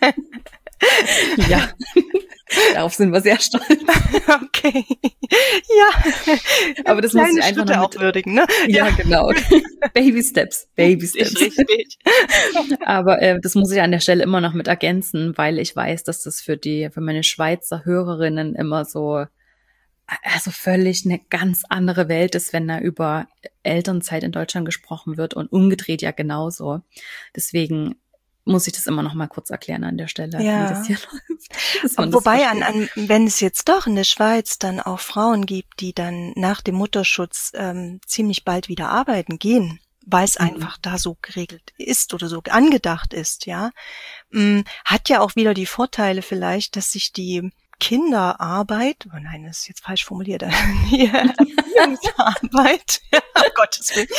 Ja, darauf sind wir sehr stolz. Okay. Ja. Aber das muss Kleine ich einfach Schritte noch auch mit, würdigen, ne? ja, genau. Baby Steps, Baby Steps. Richtig. Aber äh, das muss ich an der Stelle immer noch mit ergänzen, weil ich weiß, dass das für die, für meine Schweizer Hörerinnen immer so, also völlig eine ganz andere Welt ist, wenn da über Elternzeit in Deutschland gesprochen wird und umgedreht ja genauso. Deswegen muss ich das immer noch mal kurz erklären an der Stelle, Ja. wie das hier läuft. dass man das Wobei, an, versteht. an, wenn es jetzt doch in der Schweiz dann auch Frauen gibt, die dann nach dem Mutterschutz ähm, ziemlich bald wieder arbeiten gehen, weil es Mhm. einfach da so geregelt ist oder so angedacht ist, ja, mh, hat ja auch wieder die Vorteile vielleicht, dass sich die Kinderarbeit, oh nein, das ist jetzt falsch formuliert, die Erziehungsarbeit, um Gottes Willen,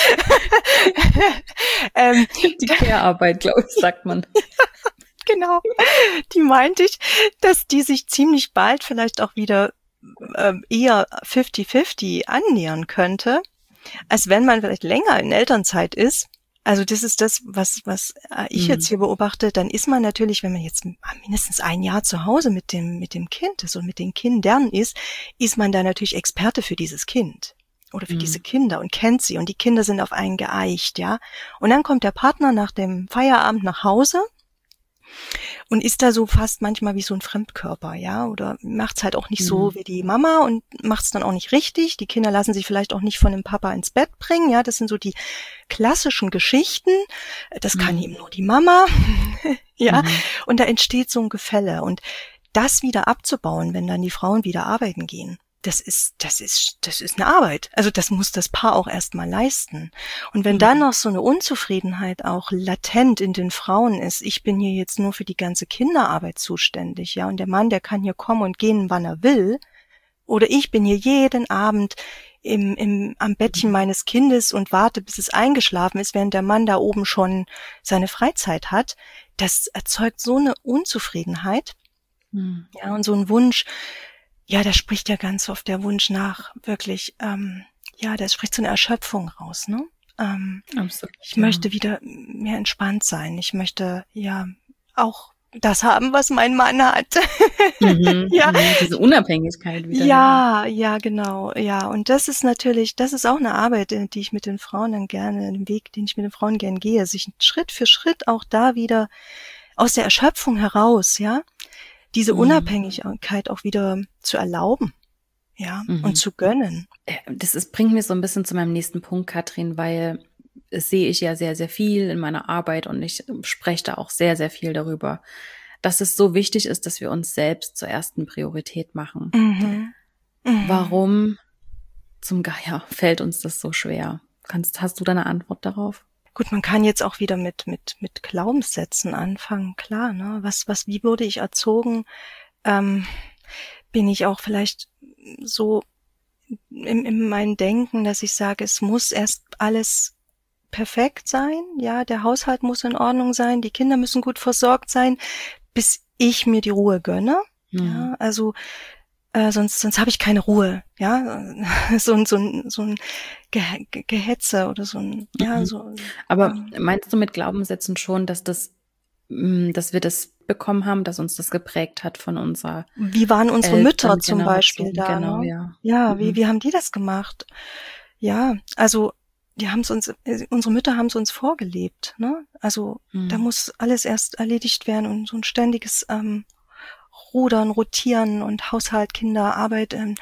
ähm, Die Care-Arbeit, glaube ich, sagt man. genau, die meinte ich, dass die sich ziemlich bald vielleicht auch wieder ähm, eher fifty fifty annähern könnte, als wenn man vielleicht länger in Elternzeit ist. Also das ist das, was was äh, ich Mhm. jetzt hier beobachte. Dann ist man natürlich, wenn man jetzt mindestens ein Jahr zu Hause mit dem mit dem Kind ist und mit den Kindern ist, ist man da natürlich Experte für dieses Kind oder für Mhm. diese Kinder und kennt sie. Und die Kinder sind auf einen geeicht, ja. Und dann kommt der Partner nach dem Feierabend nach Hause und ist da so fast manchmal wie so ein Fremdkörper, ja, oder macht's halt auch nicht Mhm. so wie die Mama und macht's dann auch nicht richtig. Die Kinder lassen sich vielleicht auch nicht von dem Papa ins Bett bringen, ja, das sind so die klassischen Geschichten. Das kann Mhm. eben nur die Mama, ja, Mhm. und da entsteht so ein Gefälle und das wieder abzubauen, wenn dann die Frauen wieder arbeiten gehen. Das ist, das ist, das ist eine Arbeit. Also das muss das Paar auch erstmal leisten. Und wenn Mhm. dann noch so eine Unzufriedenheit auch latent in den Frauen ist, ich bin hier jetzt nur für die ganze Kinderarbeit zuständig, ja, und der Mann, der kann hier kommen und gehen, wann er will, oder ich bin hier jeden Abend im, im, am Bettchen meines Kindes und warte, bis es eingeschlafen ist, während der Mann da oben schon seine Freizeit hat, das erzeugt so eine Unzufriedenheit, Mhm. ja, und so ein Wunsch. Ja, da spricht ja ganz oft der Wunsch nach wirklich, ähm, ja, da spricht so eine Erschöpfung raus, ne? Ähm, Absolut. ich Ja. möchte wieder mehr entspannt sein. Ich möchte ja auch das haben, was mein Mann hat. Mhm. Ja, Mhm. Diese Unabhängigkeit wieder. ja, ja, genau, ja. Und das ist natürlich, das ist auch eine Arbeit, äh, die ich mit den Frauen dann gerne, den Weg, den ich mit den Frauen gern gehe, sich Schritt für Schritt auch da wieder aus der Erschöpfung heraus, ja, diese Mhm. Unabhängigkeit auch wieder zu erlauben, ja, Mhm. und zu gönnen. Äh, Das ist, bringt mich so ein bisschen zu meinem nächsten Punkt, Katrin, weil das sehe ich ja sehr, sehr viel in meiner Arbeit und ich spreche da auch sehr, sehr viel darüber, dass es so wichtig ist, dass wir uns selbst zur ersten Priorität machen. Mhm. Mhm. Warum zum Geier fällt uns das so schwer? Kannst, hast du da eine Antwort darauf? Gut, man kann jetzt auch wieder mit mit mit Glaubenssätzen anfangen, klar, ne? Was was wie wurde ich erzogen? Ähm, bin ich auch vielleicht so in, in meinem Denken, dass ich sage, es muss erst alles perfekt sein, ja, der Haushalt muss in Ordnung sein, die Kinder müssen gut versorgt sein, bis ich mir die Ruhe gönne, Mhm. ja, also äh, sonst sonst habe ich keine Ruhe, ja, so ein so ein so ein Ge Ge Gehetze oder so ein, ja, Mhm. so, Aber ähm, meinst du mit Glaubenssätzen schon, dass das, mh, dass wir das bekommen haben, dass uns das geprägt hat von unserer wie waren unsere Mütter zum Beispiel Elterngeneration? da, Genau, ne? ja. Ja, wie Mhm. wie haben die das gemacht? Ja, also die haben's uns, äh, unsere Mütter haben's uns vorgelebt, ne? Also da Mhm. muss alles erst erledigt werden und so ein ständiges ähm, Rudern, Rotieren und Haushalt, Kinder, Arbeit, ähm,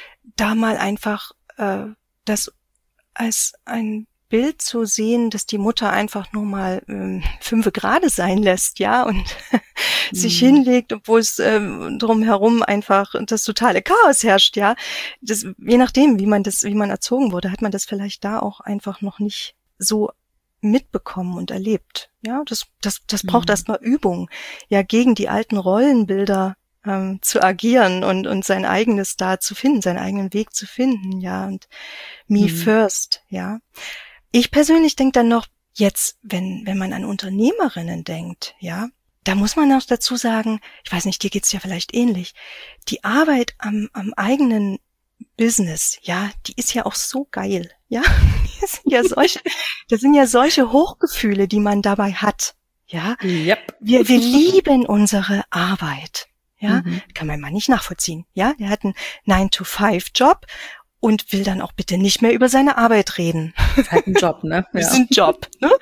da mal einfach äh, das als ein Bild zu sehen, dass die Mutter einfach nur mal ähm, fünfe gerade sein lässt, ja, und sich Mhm. hinlegt, obwohl es ähm, drumherum einfach das totale Chaos herrscht, ja. Das, je nachdem, wie man das, wie man erzogen wurde, hat man das vielleicht da auch einfach noch nicht so mitbekommen und erlebt. Ja, das, das, das braucht Mhm. erstmal Übung, ja, gegen die alten Rollenbilder ähm, zu agieren und, und sein eigenes da zu finden, seinen eigenen Weg zu finden, ja, und me Mhm. first, ja. Ich persönlich denke dann noch, jetzt, wenn, wenn man an Unternehmerinnen denkt, ja, da muss man auch dazu sagen, ich weiß nicht, dir geht's ja vielleicht ähnlich, die Arbeit am, am eigenen Business, ja, die ist ja auch so geil, ja. Das sind ja solche, das sind ja solche Hochgefühle, die man dabei hat, ja. Yep. Wir, wir lieben unsere Arbeit, ja. Mhm. Kann mein Mann nicht nachvollziehen, ja. Der hat einen nine to five Job und will dann auch bitte nicht mehr über seine Arbeit reden. Ist halt ein Job, ne? Das ist Ja. ein Job, ne?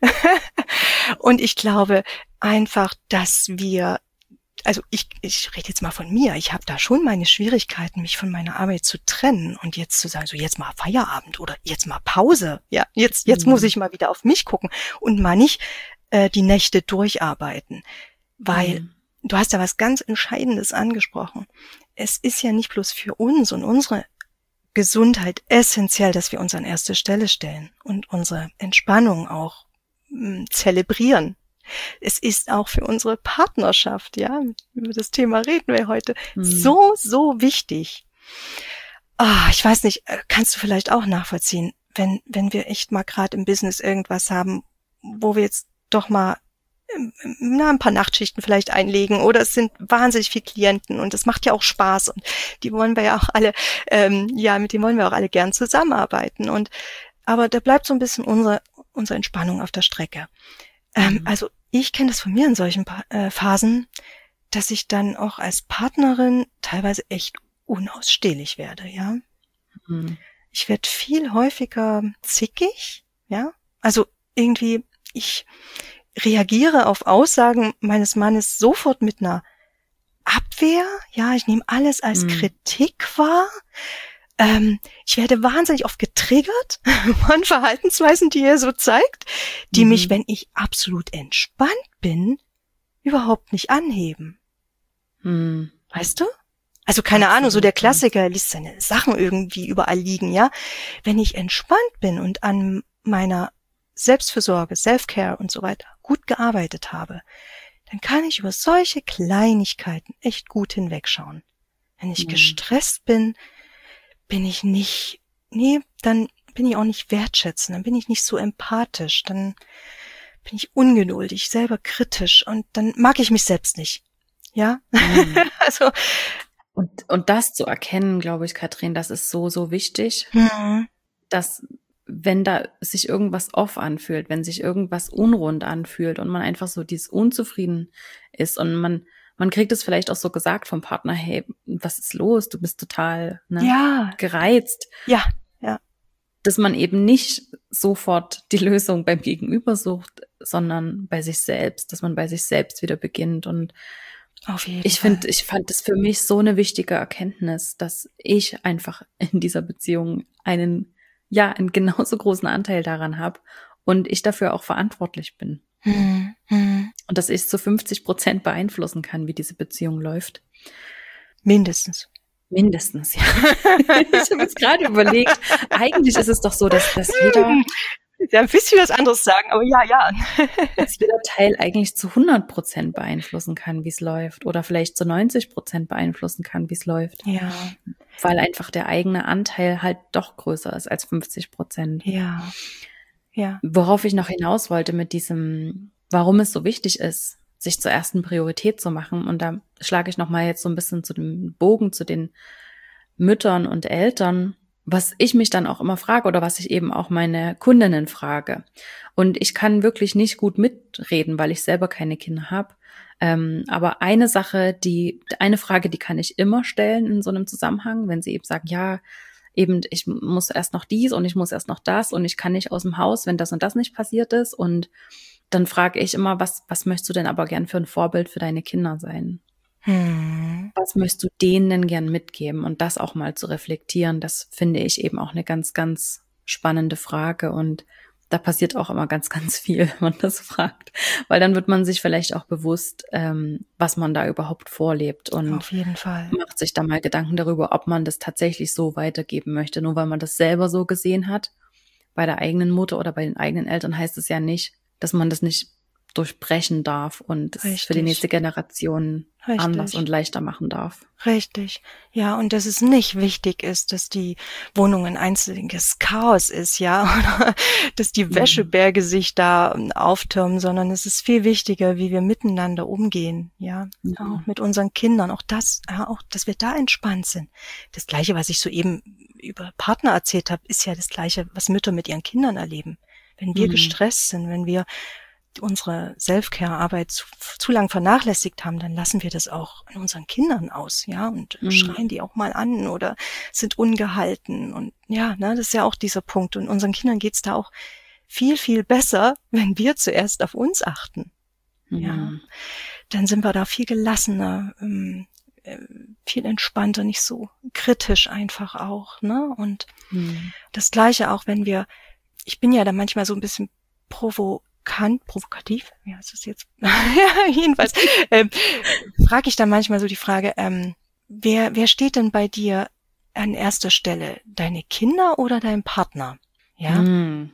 Und ich glaube einfach, dass wir, also ich, ich rede jetzt mal von mir, ich habe da schon meine Schwierigkeiten, mich von meiner Arbeit zu trennen und jetzt zu sagen, so jetzt mal Feierabend oder jetzt mal Pause, ja, jetzt, jetzt muss Mhm. ich mal wieder auf mich gucken und mal nicht äh, die Nächte durcharbeiten, weil Mhm. du hast ja was ganz Entscheidendes angesprochen. Es ist ja nicht bloß für uns und unsere Gesundheit essentiell, dass wir uns an erste Stelle stellen und unsere Entspannung auch mh, zelebrieren. Es ist auch für unsere Partnerschaft, ja, über das Thema reden wir heute, Mhm. so, so wichtig. Ah, ich weiß nicht, äh, kannst du vielleicht auch nachvollziehen, wenn, wenn wir echt mal gerade im Business irgendwas haben, wo wir jetzt doch mal ähm, na, ein paar Nachtschichten vielleicht einlegen oder es sind wahnsinnig viele Klienten und das macht ja auch Spaß und die wollen wir ja auch alle, ähm, ja, mit denen wollen wir auch alle gern zusammenarbeiten und aber da bleibt so ein bisschen unsere, unsere Entspannung auf der Strecke. Ähm, Mhm. also ich kenne das von mir in solchen pa- äh, Phasen, dass ich dann auch als Partnerin teilweise echt unausstehlich werde, ja. Mhm. Ich werde viel häufiger zickig, ja. Also irgendwie, ich reagiere auf Aussagen meines Mannes sofort mit einer Abwehr. Ja, ich nehme alles als mhm. Kritik wahr. Ähm, ich werde wahnsinnig oft getriggert von Verhaltensweisen, die er so zeigt, die mhm. mich, wenn ich absolut entspannt bin, überhaupt nicht anheben. Mhm. Weißt du? Also keine Absolut. Ahnung, so der Klassiker, liest seine Sachen irgendwie überall liegen, ja. Wenn ich entspannt bin und an meiner Selbstfürsorge, Self-Care und so weiter gut gearbeitet habe, dann kann ich über solche Kleinigkeiten echt gut hinwegschauen. Wenn ich mhm. gestresst bin, bin ich nicht, nee, dann bin ich auch nicht wertschätzend, dann bin ich nicht so empathisch, dann bin ich ungeduldig, selber kritisch und dann mag ich mich selbst nicht. Ja, mhm. also Und, und das zu erkennen, glaube ich, Katrin, das ist so, so wichtig, mhm. dass wenn da sich irgendwas off anfühlt, wenn sich irgendwas unrund anfühlt und man einfach so dieses unzufrieden ist und man, man kriegt es vielleicht auch so gesagt vom Partner, hey, was ist los? Du bist total ne, ja. gereizt. Ja, ja. Dass man eben nicht sofort die Lösung beim Gegenüber sucht, sondern bei sich selbst, dass man bei sich selbst wieder beginnt und Auf jeden ich finde, ich fand das für mich so eine wichtige Erkenntnis, dass ich einfach in dieser Beziehung einen, ja, einen genauso großen Anteil daran habe und ich dafür auch verantwortlich bin. Hm, hm. Und dass ich zu fünfzig Prozent beeinflussen kann, wie diese Beziehung läuft. Mindestens. Mindestens, ja. Ich habe jetzt gerade überlegt, eigentlich ist es doch so, dass, dass jeder... Ja, ein bisschen was anderes sagen, aber ja, ja. Dass jeder Teil eigentlich zu hundert Prozent beeinflussen kann, wie es läuft. Oder vielleicht zu neunzig Prozent beeinflussen kann, wie es läuft. Ja. Weil einfach der eigene Anteil halt doch größer ist als fünfzig Prozent. Ja. Ja. Worauf ich noch hinaus wollte mit diesem, warum es so wichtig ist, sich zur ersten Priorität zu machen. Und da schlage ich nochmal jetzt so ein bisschen zu dem Bogen, zu den Müttern und Eltern, was ich mich dann auch immer frage oder was ich eben auch meine Kundinnen frage. Und ich kann wirklich nicht gut mitreden, weil ich selber keine Kinder habe. Ähm, aber eine Sache, die, eine Frage, die kann ich immer stellen in so einem Zusammenhang, wenn sie eben sagen, ja, eben, ich muss erst noch dies und ich muss erst noch das und ich kann nicht aus dem Haus, wenn das und das nicht passiert ist. Und dann frage ich immer, was, was möchtest du denn aber gern für ein Vorbild für deine Kinder sein? Hm. Was möchtest du denen denn gern mitgeben? Und das auch mal zu reflektieren, das finde ich eben auch eine ganz, ganz spannende Frage. Und da passiert auch immer ganz, ganz viel, wenn man das fragt. Weil dann wird man sich vielleicht auch bewusst, ähm, was man da überhaupt vorlebt. Und auf jeden Fall macht sich da mal Gedanken darüber, ob man das tatsächlich so weitergeben möchte. Nur weil man das selber so gesehen hat, bei der eigenen Mutter oder bei den eigenen Eltern, heißt es ja nicht, dass man das nicht durchbrechen darf und es für die nächste Generation Richtig. anders und leichter machen darf. Richtig. Ja, und dass es nicht wichtig ist, dass die Wohnung ein einziges Chaos ist, ja, oder dass die mhm. Wäscheberge sich da auftürmen, sondern es ist viel wichtiger, wie wir miteinander umgehen, ja, mhm. auch mit unseren Kindern, auch das, ja, auch, dass wir da entspannt sind. Das Gleiche, was ich soeben über Partner erzählt habe, ist ja das Gleiche, was Mütter mit ihren Kindern erleben. Wenn wir mhm. gestresst sind, wenn wir unsere Self-Care-Arbeit zu, zu lang vernachlässigt haben, dann lassen wir das auch an unseren Kindern aus, ja, und mhm. schreien die auch mal an oder sind ungehalten und ja, ne, das ist ja auch dieser Punkt und unseren Kindern geht's da auch viel, viel besser, wenn wir zuerst auf uns achten, mhm. ja, dann sind wir da viel gelassener, ähm, viel entspannter, nicht so kritisch einfach auch, ne, und mhm. das Gleiche auch, wenn wir, ich bin ja da manchmal so ein bisschen provo Kann, provokativ, ja, ist das jetzt? Ja, jedenfalls ähm, frage ich dann manchmal so die Frage, ähm, wer wer steht denn bei dir an erster Stelle? Deine Kinder oder dein Partner? Ja. Hm.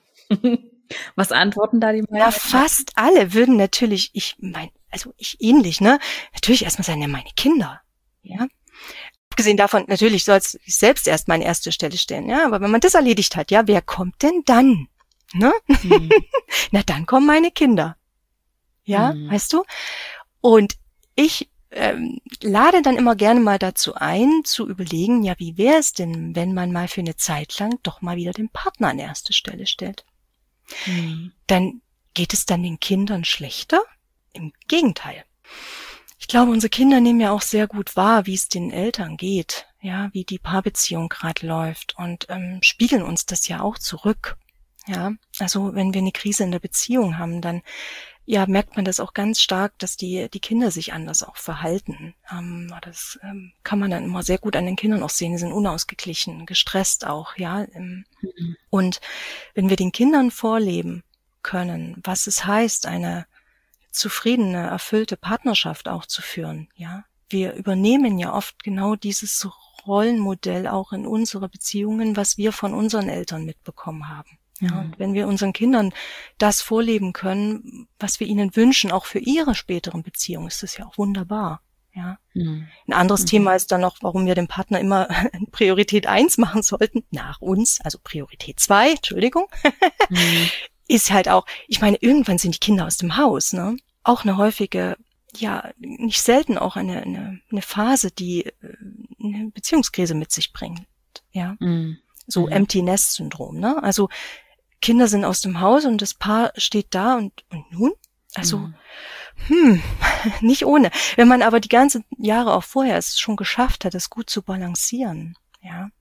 Was antworten da die meisten? Ja, fast alle würden natürlich, ich mein, also ich ähnlich, ne? Natürlich erstmal sagen, ja, meine Kinder, ja. Abgesehen davon, natürlich soll es selbst erstmal an erste Stelle stellen, ja, aber wenn man das erledigt hat, ja, wer kommt denn dann? Ne? Mhm. Na, dann kommen meine Kinder. Ja, mhm. weißt du? Und ich ähm, lade dann immer gerne mal dazu ein, zu überlegen, ja, wie wäre es denn, wenn man mal für eine Zeit lang doch mal wieder den Partner an erste Stelle stellt? Mhm. Dann geht es dann den Kindern schlechter? Im Gegenteil. Ich glaube, unsere Kinder nehmen ja auch sehr gut wahr, wie es den Eltern geht, ja, wie die Paarbeziehung gerade läuft und ähm, spiegeln uns das ja auch zurück. Ja, also wenn wir eine Krise in der Beziehung haben, dann ja, merkt man das auch ganz stark, dass die die Kinder sich anders auch verhalten. Ähm, das ähm, kann man dann immer sehr gut an den Kindern auch sehen. Die sind unausgeglichen, gestresst auch, ja. Ähm, mhm. Und wenn wir den Kindern vorleben können, was es heißt, eine zufriedene, erfüllte Partnerschaft auch zu führen, ja. Wir übernehmen ja oft genau dieses Rollenmodell auch in unsere Beziehungen, was wir von unseren Eltern mitbekommen haben. Ja, mhm. Und wenn wir unseren Kindern das vorleben können, was wir ihnen wünschen, auch für ihre späteren Beziehungen, ist das ja auch wunderbar. Ja. Mhm. Ein anderes mhm. Thema ist dann noch, warum wir den Partner immer Priorität eins machen sollten, nach uns, also Priorität zwei, Entschuldigung, mhm. ist halt auch, ich meine, irgendwann sind die Kinder aus dem Haus, ne? Auch eine häufige, ja, nicht selten auch eine, eine, eine Phase, die eine Beziehungskrise mit sich bringt, ja. Mhm. So mhm. Empty Nest Syndrom, ne? Also Kinder sind aus dem Haus und das Paar steht da und, und nun? Also, mhm. hm, nicht ohne. Wenn man aber die ganzen Jahre auch vorher es schon geschafft hat, das gut zu balancieren, ja,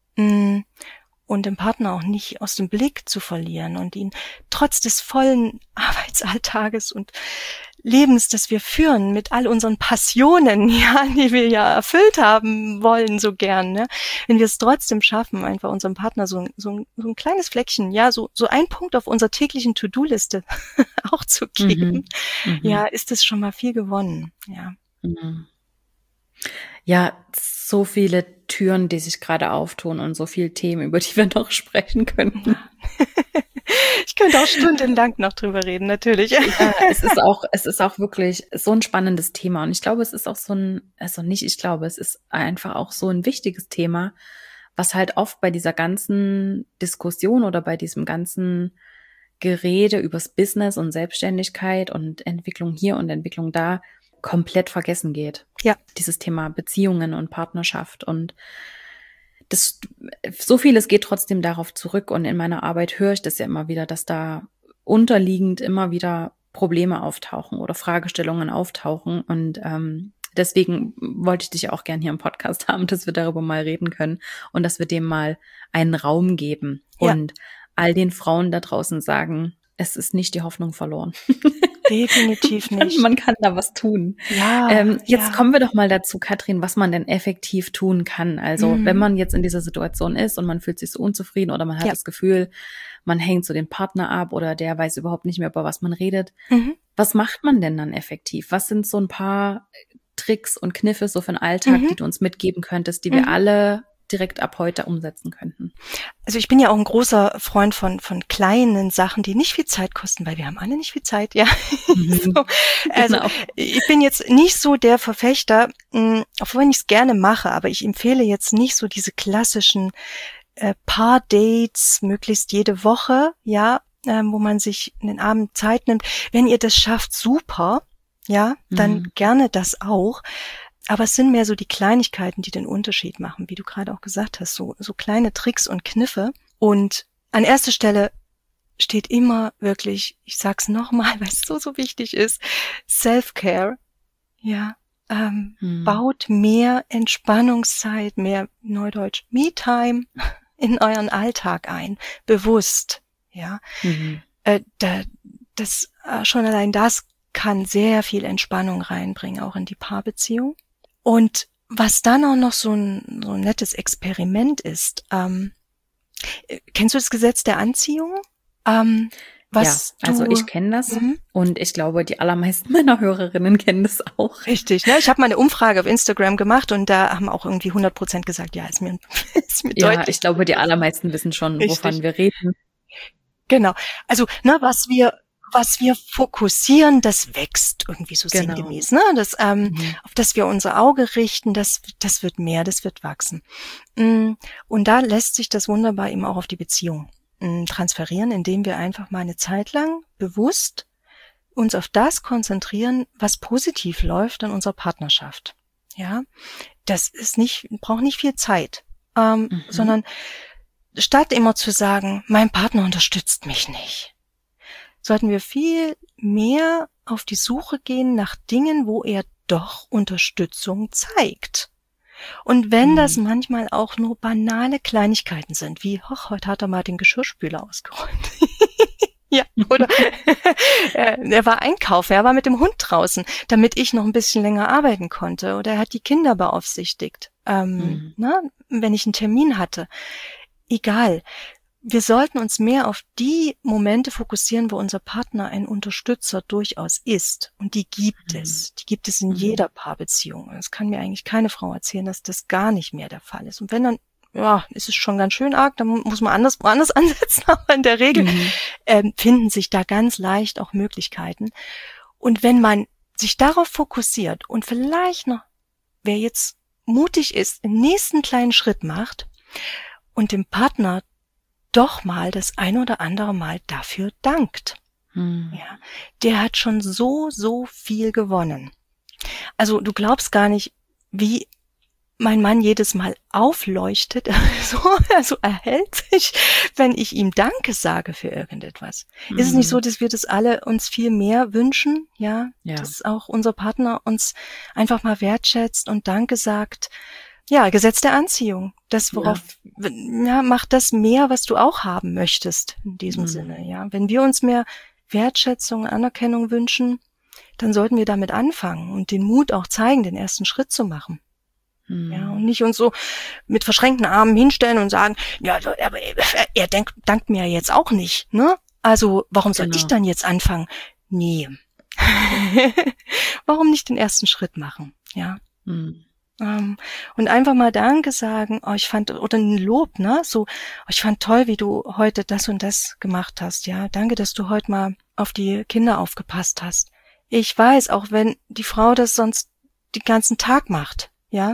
und den Partner auch nicht aus dem Blick zu verlieren und ihn trotz des vollen Arbeitsalltages und Lebens, das wir führen, mit all unseren Passionen, ja, die wir ja erfüllt haben wollen so gern, ne? Wenn wir es trotzdem schaffen, einfach unserem Partner so, so, so ein kleines Fleckchen, ja, so so ein Punkt auf unserer täglichen To-Do-Liste auch zu geben, mhm. ja, ist es schon mal viel gewonnen, ja. Mhm. Ja, so viele Türen, die sich gerade auftun und so viele Themen, über die wir noch sprechen könnten. Ich könnte auch stundenlang noch drüber reden, natürlich. Ja, es ist auch, es ist auch wirklich so ein spannendes Thema. Und ich glaube, es ist auch so ein, also nicht, ich glaube, es ist einfach auch so ein wichtiges Thema, was halt oft bei dieser ganzen Diskussion oder bei diesem ganzen Gerede übers Business und Selbstständigkeit und Entwicklung hier und Entwicklung da komplett vergessen geht. Ja. Dieses Thema Beziehungen und Partnerschaft und das, so vieles geht trotzdem darauf zurück und in meiner Arbeit höre ich das ja immer wieder, dass da unterliegend immer wieder Probleme auftauchen oder Fragestellungen auftauchen und ähm, deswegen wollte ich dich auch gern hier im Podcast haben, dass wir darüber mal reden können und dass wir dem mal einen Raum geben ja. und all den Frauen da draußen sagen, es ist nicht die Hoffnung verloren. Definitiv nicht. Man kann da was tun. Ja, ähm, jetzt ja. kommen wir doch mal dazu, Katrin, was man denn effektiv tun kann. Also mhm. wenn man jetzt in dieser Situation ist und man fühlt sich so unzufrieden oder man hat ja. das Gefühl, man hängt so den Partner ab oder der weiß überhaupt nicht mehr, über was man redet. Mhm. Was macht man denn dann effektiv? Was sind so ein paar Tricks und Kniffe so für den Alltag, mhm. die du uns mitgeben könntest, die wir mhm. alle direkt ab heute umsetzen könnten? Also ich bin ja auch ein großer Freund von von kleinen Sachen, die nicht viel Zeit kosten, weil wir haben alle nicht viel Zeit, ja. Mhm. so, also genau. Ich bin jetzt nicht so der Verfechter, mh, obwohl ich es gerne mache, aber ich empfehle jetzt nicht so diese klassischen äh, Paar-Dates, möglichst jede Woche, ja, äh, wo man sich einen Abend Zeit nimmt. Wenn ihr das schafft, super, ja, dann mhm. gerne das auch. Aber es sind mehr so die Kleinigkeiten, die den Unterschied machen, wie du gerade auch gesagt hast, so, so kleine Tricks und Kniffe. Und an erster Stelle steht immer wirklich, ich sag's nochmal, weil es so, so wichtig ist, Self-Care, ja, ähm, hm. baut mehr Entspannungszeit, mehr Neudeutsch Me-Time in euren Alltag ein, bewusst, ja. Mhm. Äh, da, das, äh, schon allein das kann sehr viel Entspannung reinbringen, auch in die Paarbeziehung. Und was dann auch noch so ein, so ein nettes Experiment ist, ähm, kennst du das Gesetz der Anziehung? Ähm, was ja, also du, ich kenne das mhm. und ich glaube, die allermeisten meiner Hörerinnen kennen das auch. Richtig, ne? Ich habe mal eine Umfrage auf Instagram gemacht und da haben auch irgendwie hundert Prozent gesagt, ja, ist mir, ist mir ja, deutlich. Ich glaube, die allermeisten wissen schon, Richtig. Wovon wir reden. Genau, also ne, was wir was wir fokussieren, das wächst irgendwie so genau. sinngemäß, ne? Das, ähm, mhm. auf das wir unser Auge richten, das, das wird mehr, das wird wachsen. Und da lässt sich das wunderbar eben auch auf die Beziehung transferieren, indem wir einfach mal eine Zeit lang bewusst uns auf das konzentrieren, was positiv läuft in unserer Partnerschaft. Ja, das ist nicht, braucht nicht viel Zeit, ähm, mhm. sondern statt immer zu sagen, mein Partner unterstützt mich nicht, sollten wir viel mehr auf die Suche gehen nach Dingen, wo er doch Unterstützung zeigt. Und wenn mhm. das manchmal auch nur banale Kleinigkeiten sind, wie, ach, heute hat er mal den Geschirrspüler ausgeräumt. ja, oder äh, er war einkaufen, er war mit dem Hund draußen, damit ich noch ein bisschen länger arbeiten konnte. Oder er hat die Kinder beaufsichtigt, ähm, mhm. ne, wenn ich einen Termin hatte. Egal. Wir sollten uns mehr auf die Momente fokussieren, wo unser Partner ein Unterstützer durchaus ist. Und die gibt mhm. es. Die gibt es in mhm. jeder Paarbeziehung. Es kann mir eigentlich keine Frau erzählen, dass das gar nicht mehr der Fall ist. Und wenn dann, ja, ist es schon ganz schön arg, dann muss man anders, woanders ansetzen. Aber in der Regel mhm. ähm, finden sich da ganz leicht auch Möglichkeiten. Und wenn man sich darauf fokussiert und vielleicht noch, wer jetzt mutig ist, den nächsten kleinen Schritt macht und dem Partner doch mal das ein oder andere Mal dafür dankt. Hm. Ja, der hat schon so, so viel gewonnen. Also du glaubst gar nicht, wie mein Mann jedes Mal aufleuchtet, so, also erhält sich, wenn ich ihm Danke sage für irgendetwas. Hm. Ist es nicht so, dass wir das alle uns viel mehr wünschen? Ja, ja, dass auch unser Partner uns einfach mal wertschätzt und Danke sagt. Ja, Gesetz der Anziehung. Das, worauf, ja. ja, mach das mehr, was du auch haben möchtest, in diesem mhm. Sinne, ja. Wenn wir uns mehr Wertschätzung, Anerkennung wünschen, dann sollten wir damit anfangen und den Mut auch zeigen, den ersten Schritt zu machen. Mhm. Ja, und nicht uns so mit verschränkten Armen hinstellen und sagen, ja, aber er denkt, dankt mir ja jetzt auch nicht, ne? Also, warum soll genau. ich dann jetzt anfangen? Nee. Warum nicht den ersten Schritt machen, ja? Mhm. Um, und einfach mal Danke sagen, oh, ich fand, oder ein Lob, ne, so, oh, ich fand toll, wie du heute das und das gemacht hast, ja, danke, dass du heute mal auf die Kinder aufgepasst hast. Ich weiß, auch wenn die Frau das sonst den ganzen Tag macht, ja,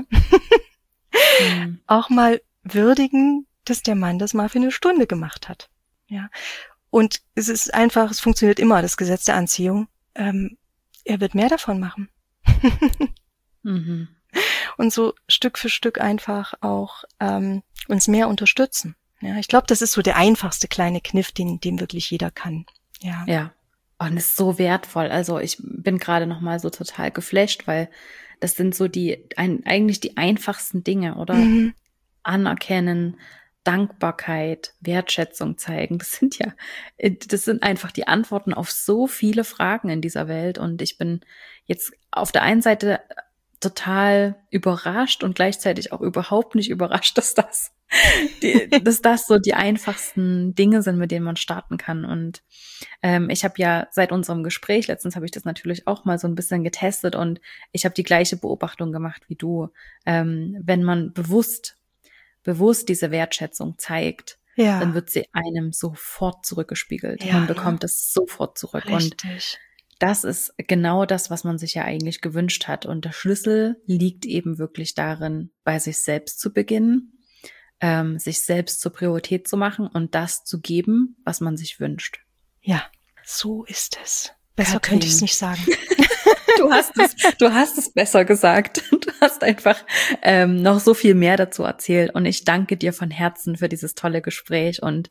mhm. auch mal würdigen, dass der Mann das mal für eine Stunde gemacht hat, ja, und es ist einfach, es funktioniert immer, das Gesetz der Anziehung, ähm, er wird mehr davon machen. mhm. Und so Stück für Stück einfach auch ähm, uns mehr unterstützen. Ja, ich glaube, das ist so der einfachste kleine Kniff, den, den wirklich jeder kann. Ja. Ja. Und es ist so wertvoll. Also ich bin gerade noch mal so total geflasht, weil das sind so die ein, eigentlich die einfachsten Dinge, oder? Mhm. Anerkennen, Dankbarkeit, Wertschätzung zeigen. Das sind ja, das sind einfach die Antworten auf so viele Fragen in dieser Welt. Und ich bin jetzt auf der einen Seite total überrascht und gleichzeitig auch überhaupt nicht überrascht, dass das, die, dass das so die einfachsten Dinge sind, mit denen man starten kann. Und ähm, ich habe ja seit unserem Gespräch, letztens habe ich das natürlich auch mal so ein bisschen getestet und ich habe die gleiche Beobachtung gemacht wie du. Ähm, wenn man bewusst, bewusst diese Wertschätzung zeigt, ja. dann wird sie einem sofort zurückgespiegelt. Ja, man bekommt ja. es sofort zurück. Richtig. Und das ist genau das, was man sich ja eigentlich gewünscht hat. Und der Schlüssel liegt eben wirklich darin, bei sich selbst zu beginnen, ähm, sich selbst zur Priorität zu machen und das zu geben, was man sich wünscht. Ja, so ist es. Besser Katrin. Könnte ich es nicht sagen. Du hast es, du hast es besser gesagt. Du hast einfach ähm, noch so viel mehr dazu erzählt. Und ich danke dir von Herzen für dieses tolle Gespräch und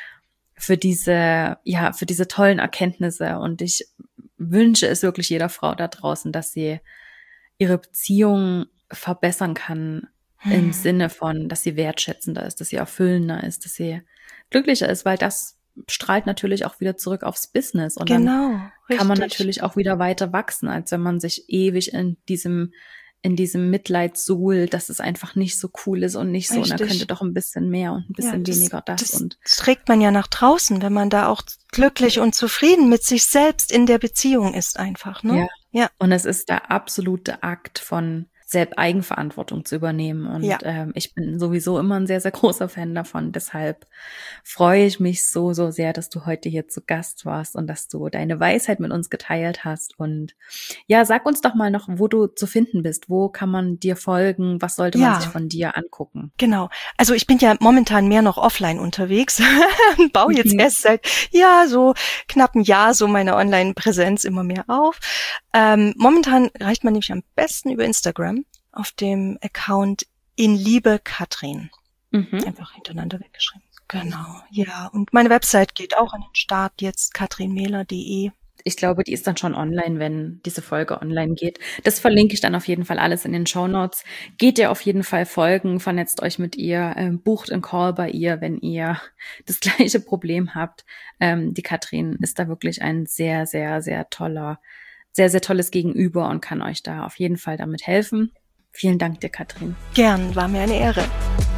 für diese, ja, für diese tollen Erkenntnisse. Und ich wünsche es wirklich jeder Frau da draußen, dass sie ihre Beziehung verbessern kann, hm. im Sinne von, dass sie wertschätzender ist, dass sie erfüllender ist, dass sie glücklicher ist, weil das strahlt natürlich auch wieder zurück aufs Business. Und genau, dann richtig. kann man natürlich auch wieder weiter wachsen, als wenn man sich ewig in diesem in diesem Mitleid suhlt, dass es einfach nicht so cool ist und nicht so, richtig. Und da könnte doch ein bisschen mehr und ein bisschen ja, das, weniger das. Das, und das trägt man ja nach draußen, wenn man da auch glücklich und zufrieden mit sich selbst in der Beziehung ist einfach, ne? Ja. ja. Und es ist der absolute Akt von selbst Eigenverantwortung zu übernehmen. Und ja. ähm, ich bin sowieso immer ein sehr, sehr großer Fan davon. Deshalb freue ich mich so, so sehr, dass du heute hier zu Gast warst und dass du deine Weisheit mit uns geteilt hast. Und ja, sag uns doch mal noch, wo du zu finden bist. Wo kann man dir folgen? Was sollte man ja. sich von dir angucken? Genau. Also ich bin ja momentan mehr noch offline unterwegs. Baue jetzt mhm. erst seit, ja, so knapp ein Jahr so meine Online-Präsenz immer mehr auf. Ähm, momentan reicht man nämlich am besten über Instagram auf dem Account in Liebe Katrin. Mhm. Einfach hintereinander weggeschrieben. Genau, ja. Und meine Website geht auch an den Start jetzt, katrin mehler punkt de. Ich glaube, die ist dann schon online, wenn diese Folge online geht. Das verlinke ich dann auf jeden Fall alles in den Shownotes. Geht ihr auf jeden Fall folgen, vernetzt euch mit ihr, ähm, bucht einen Call bei ihr, wenn ihr das gleiche Problem habt. Ähm, die Katrin ist da wirklich ein sehr, sehr, sehr toller, sehr, sehr tolles Gegenüber und kann euch da auf jeden Fall damit helfen. Vielen Dank dir, Katrin. Gern, war mir eine Ehre.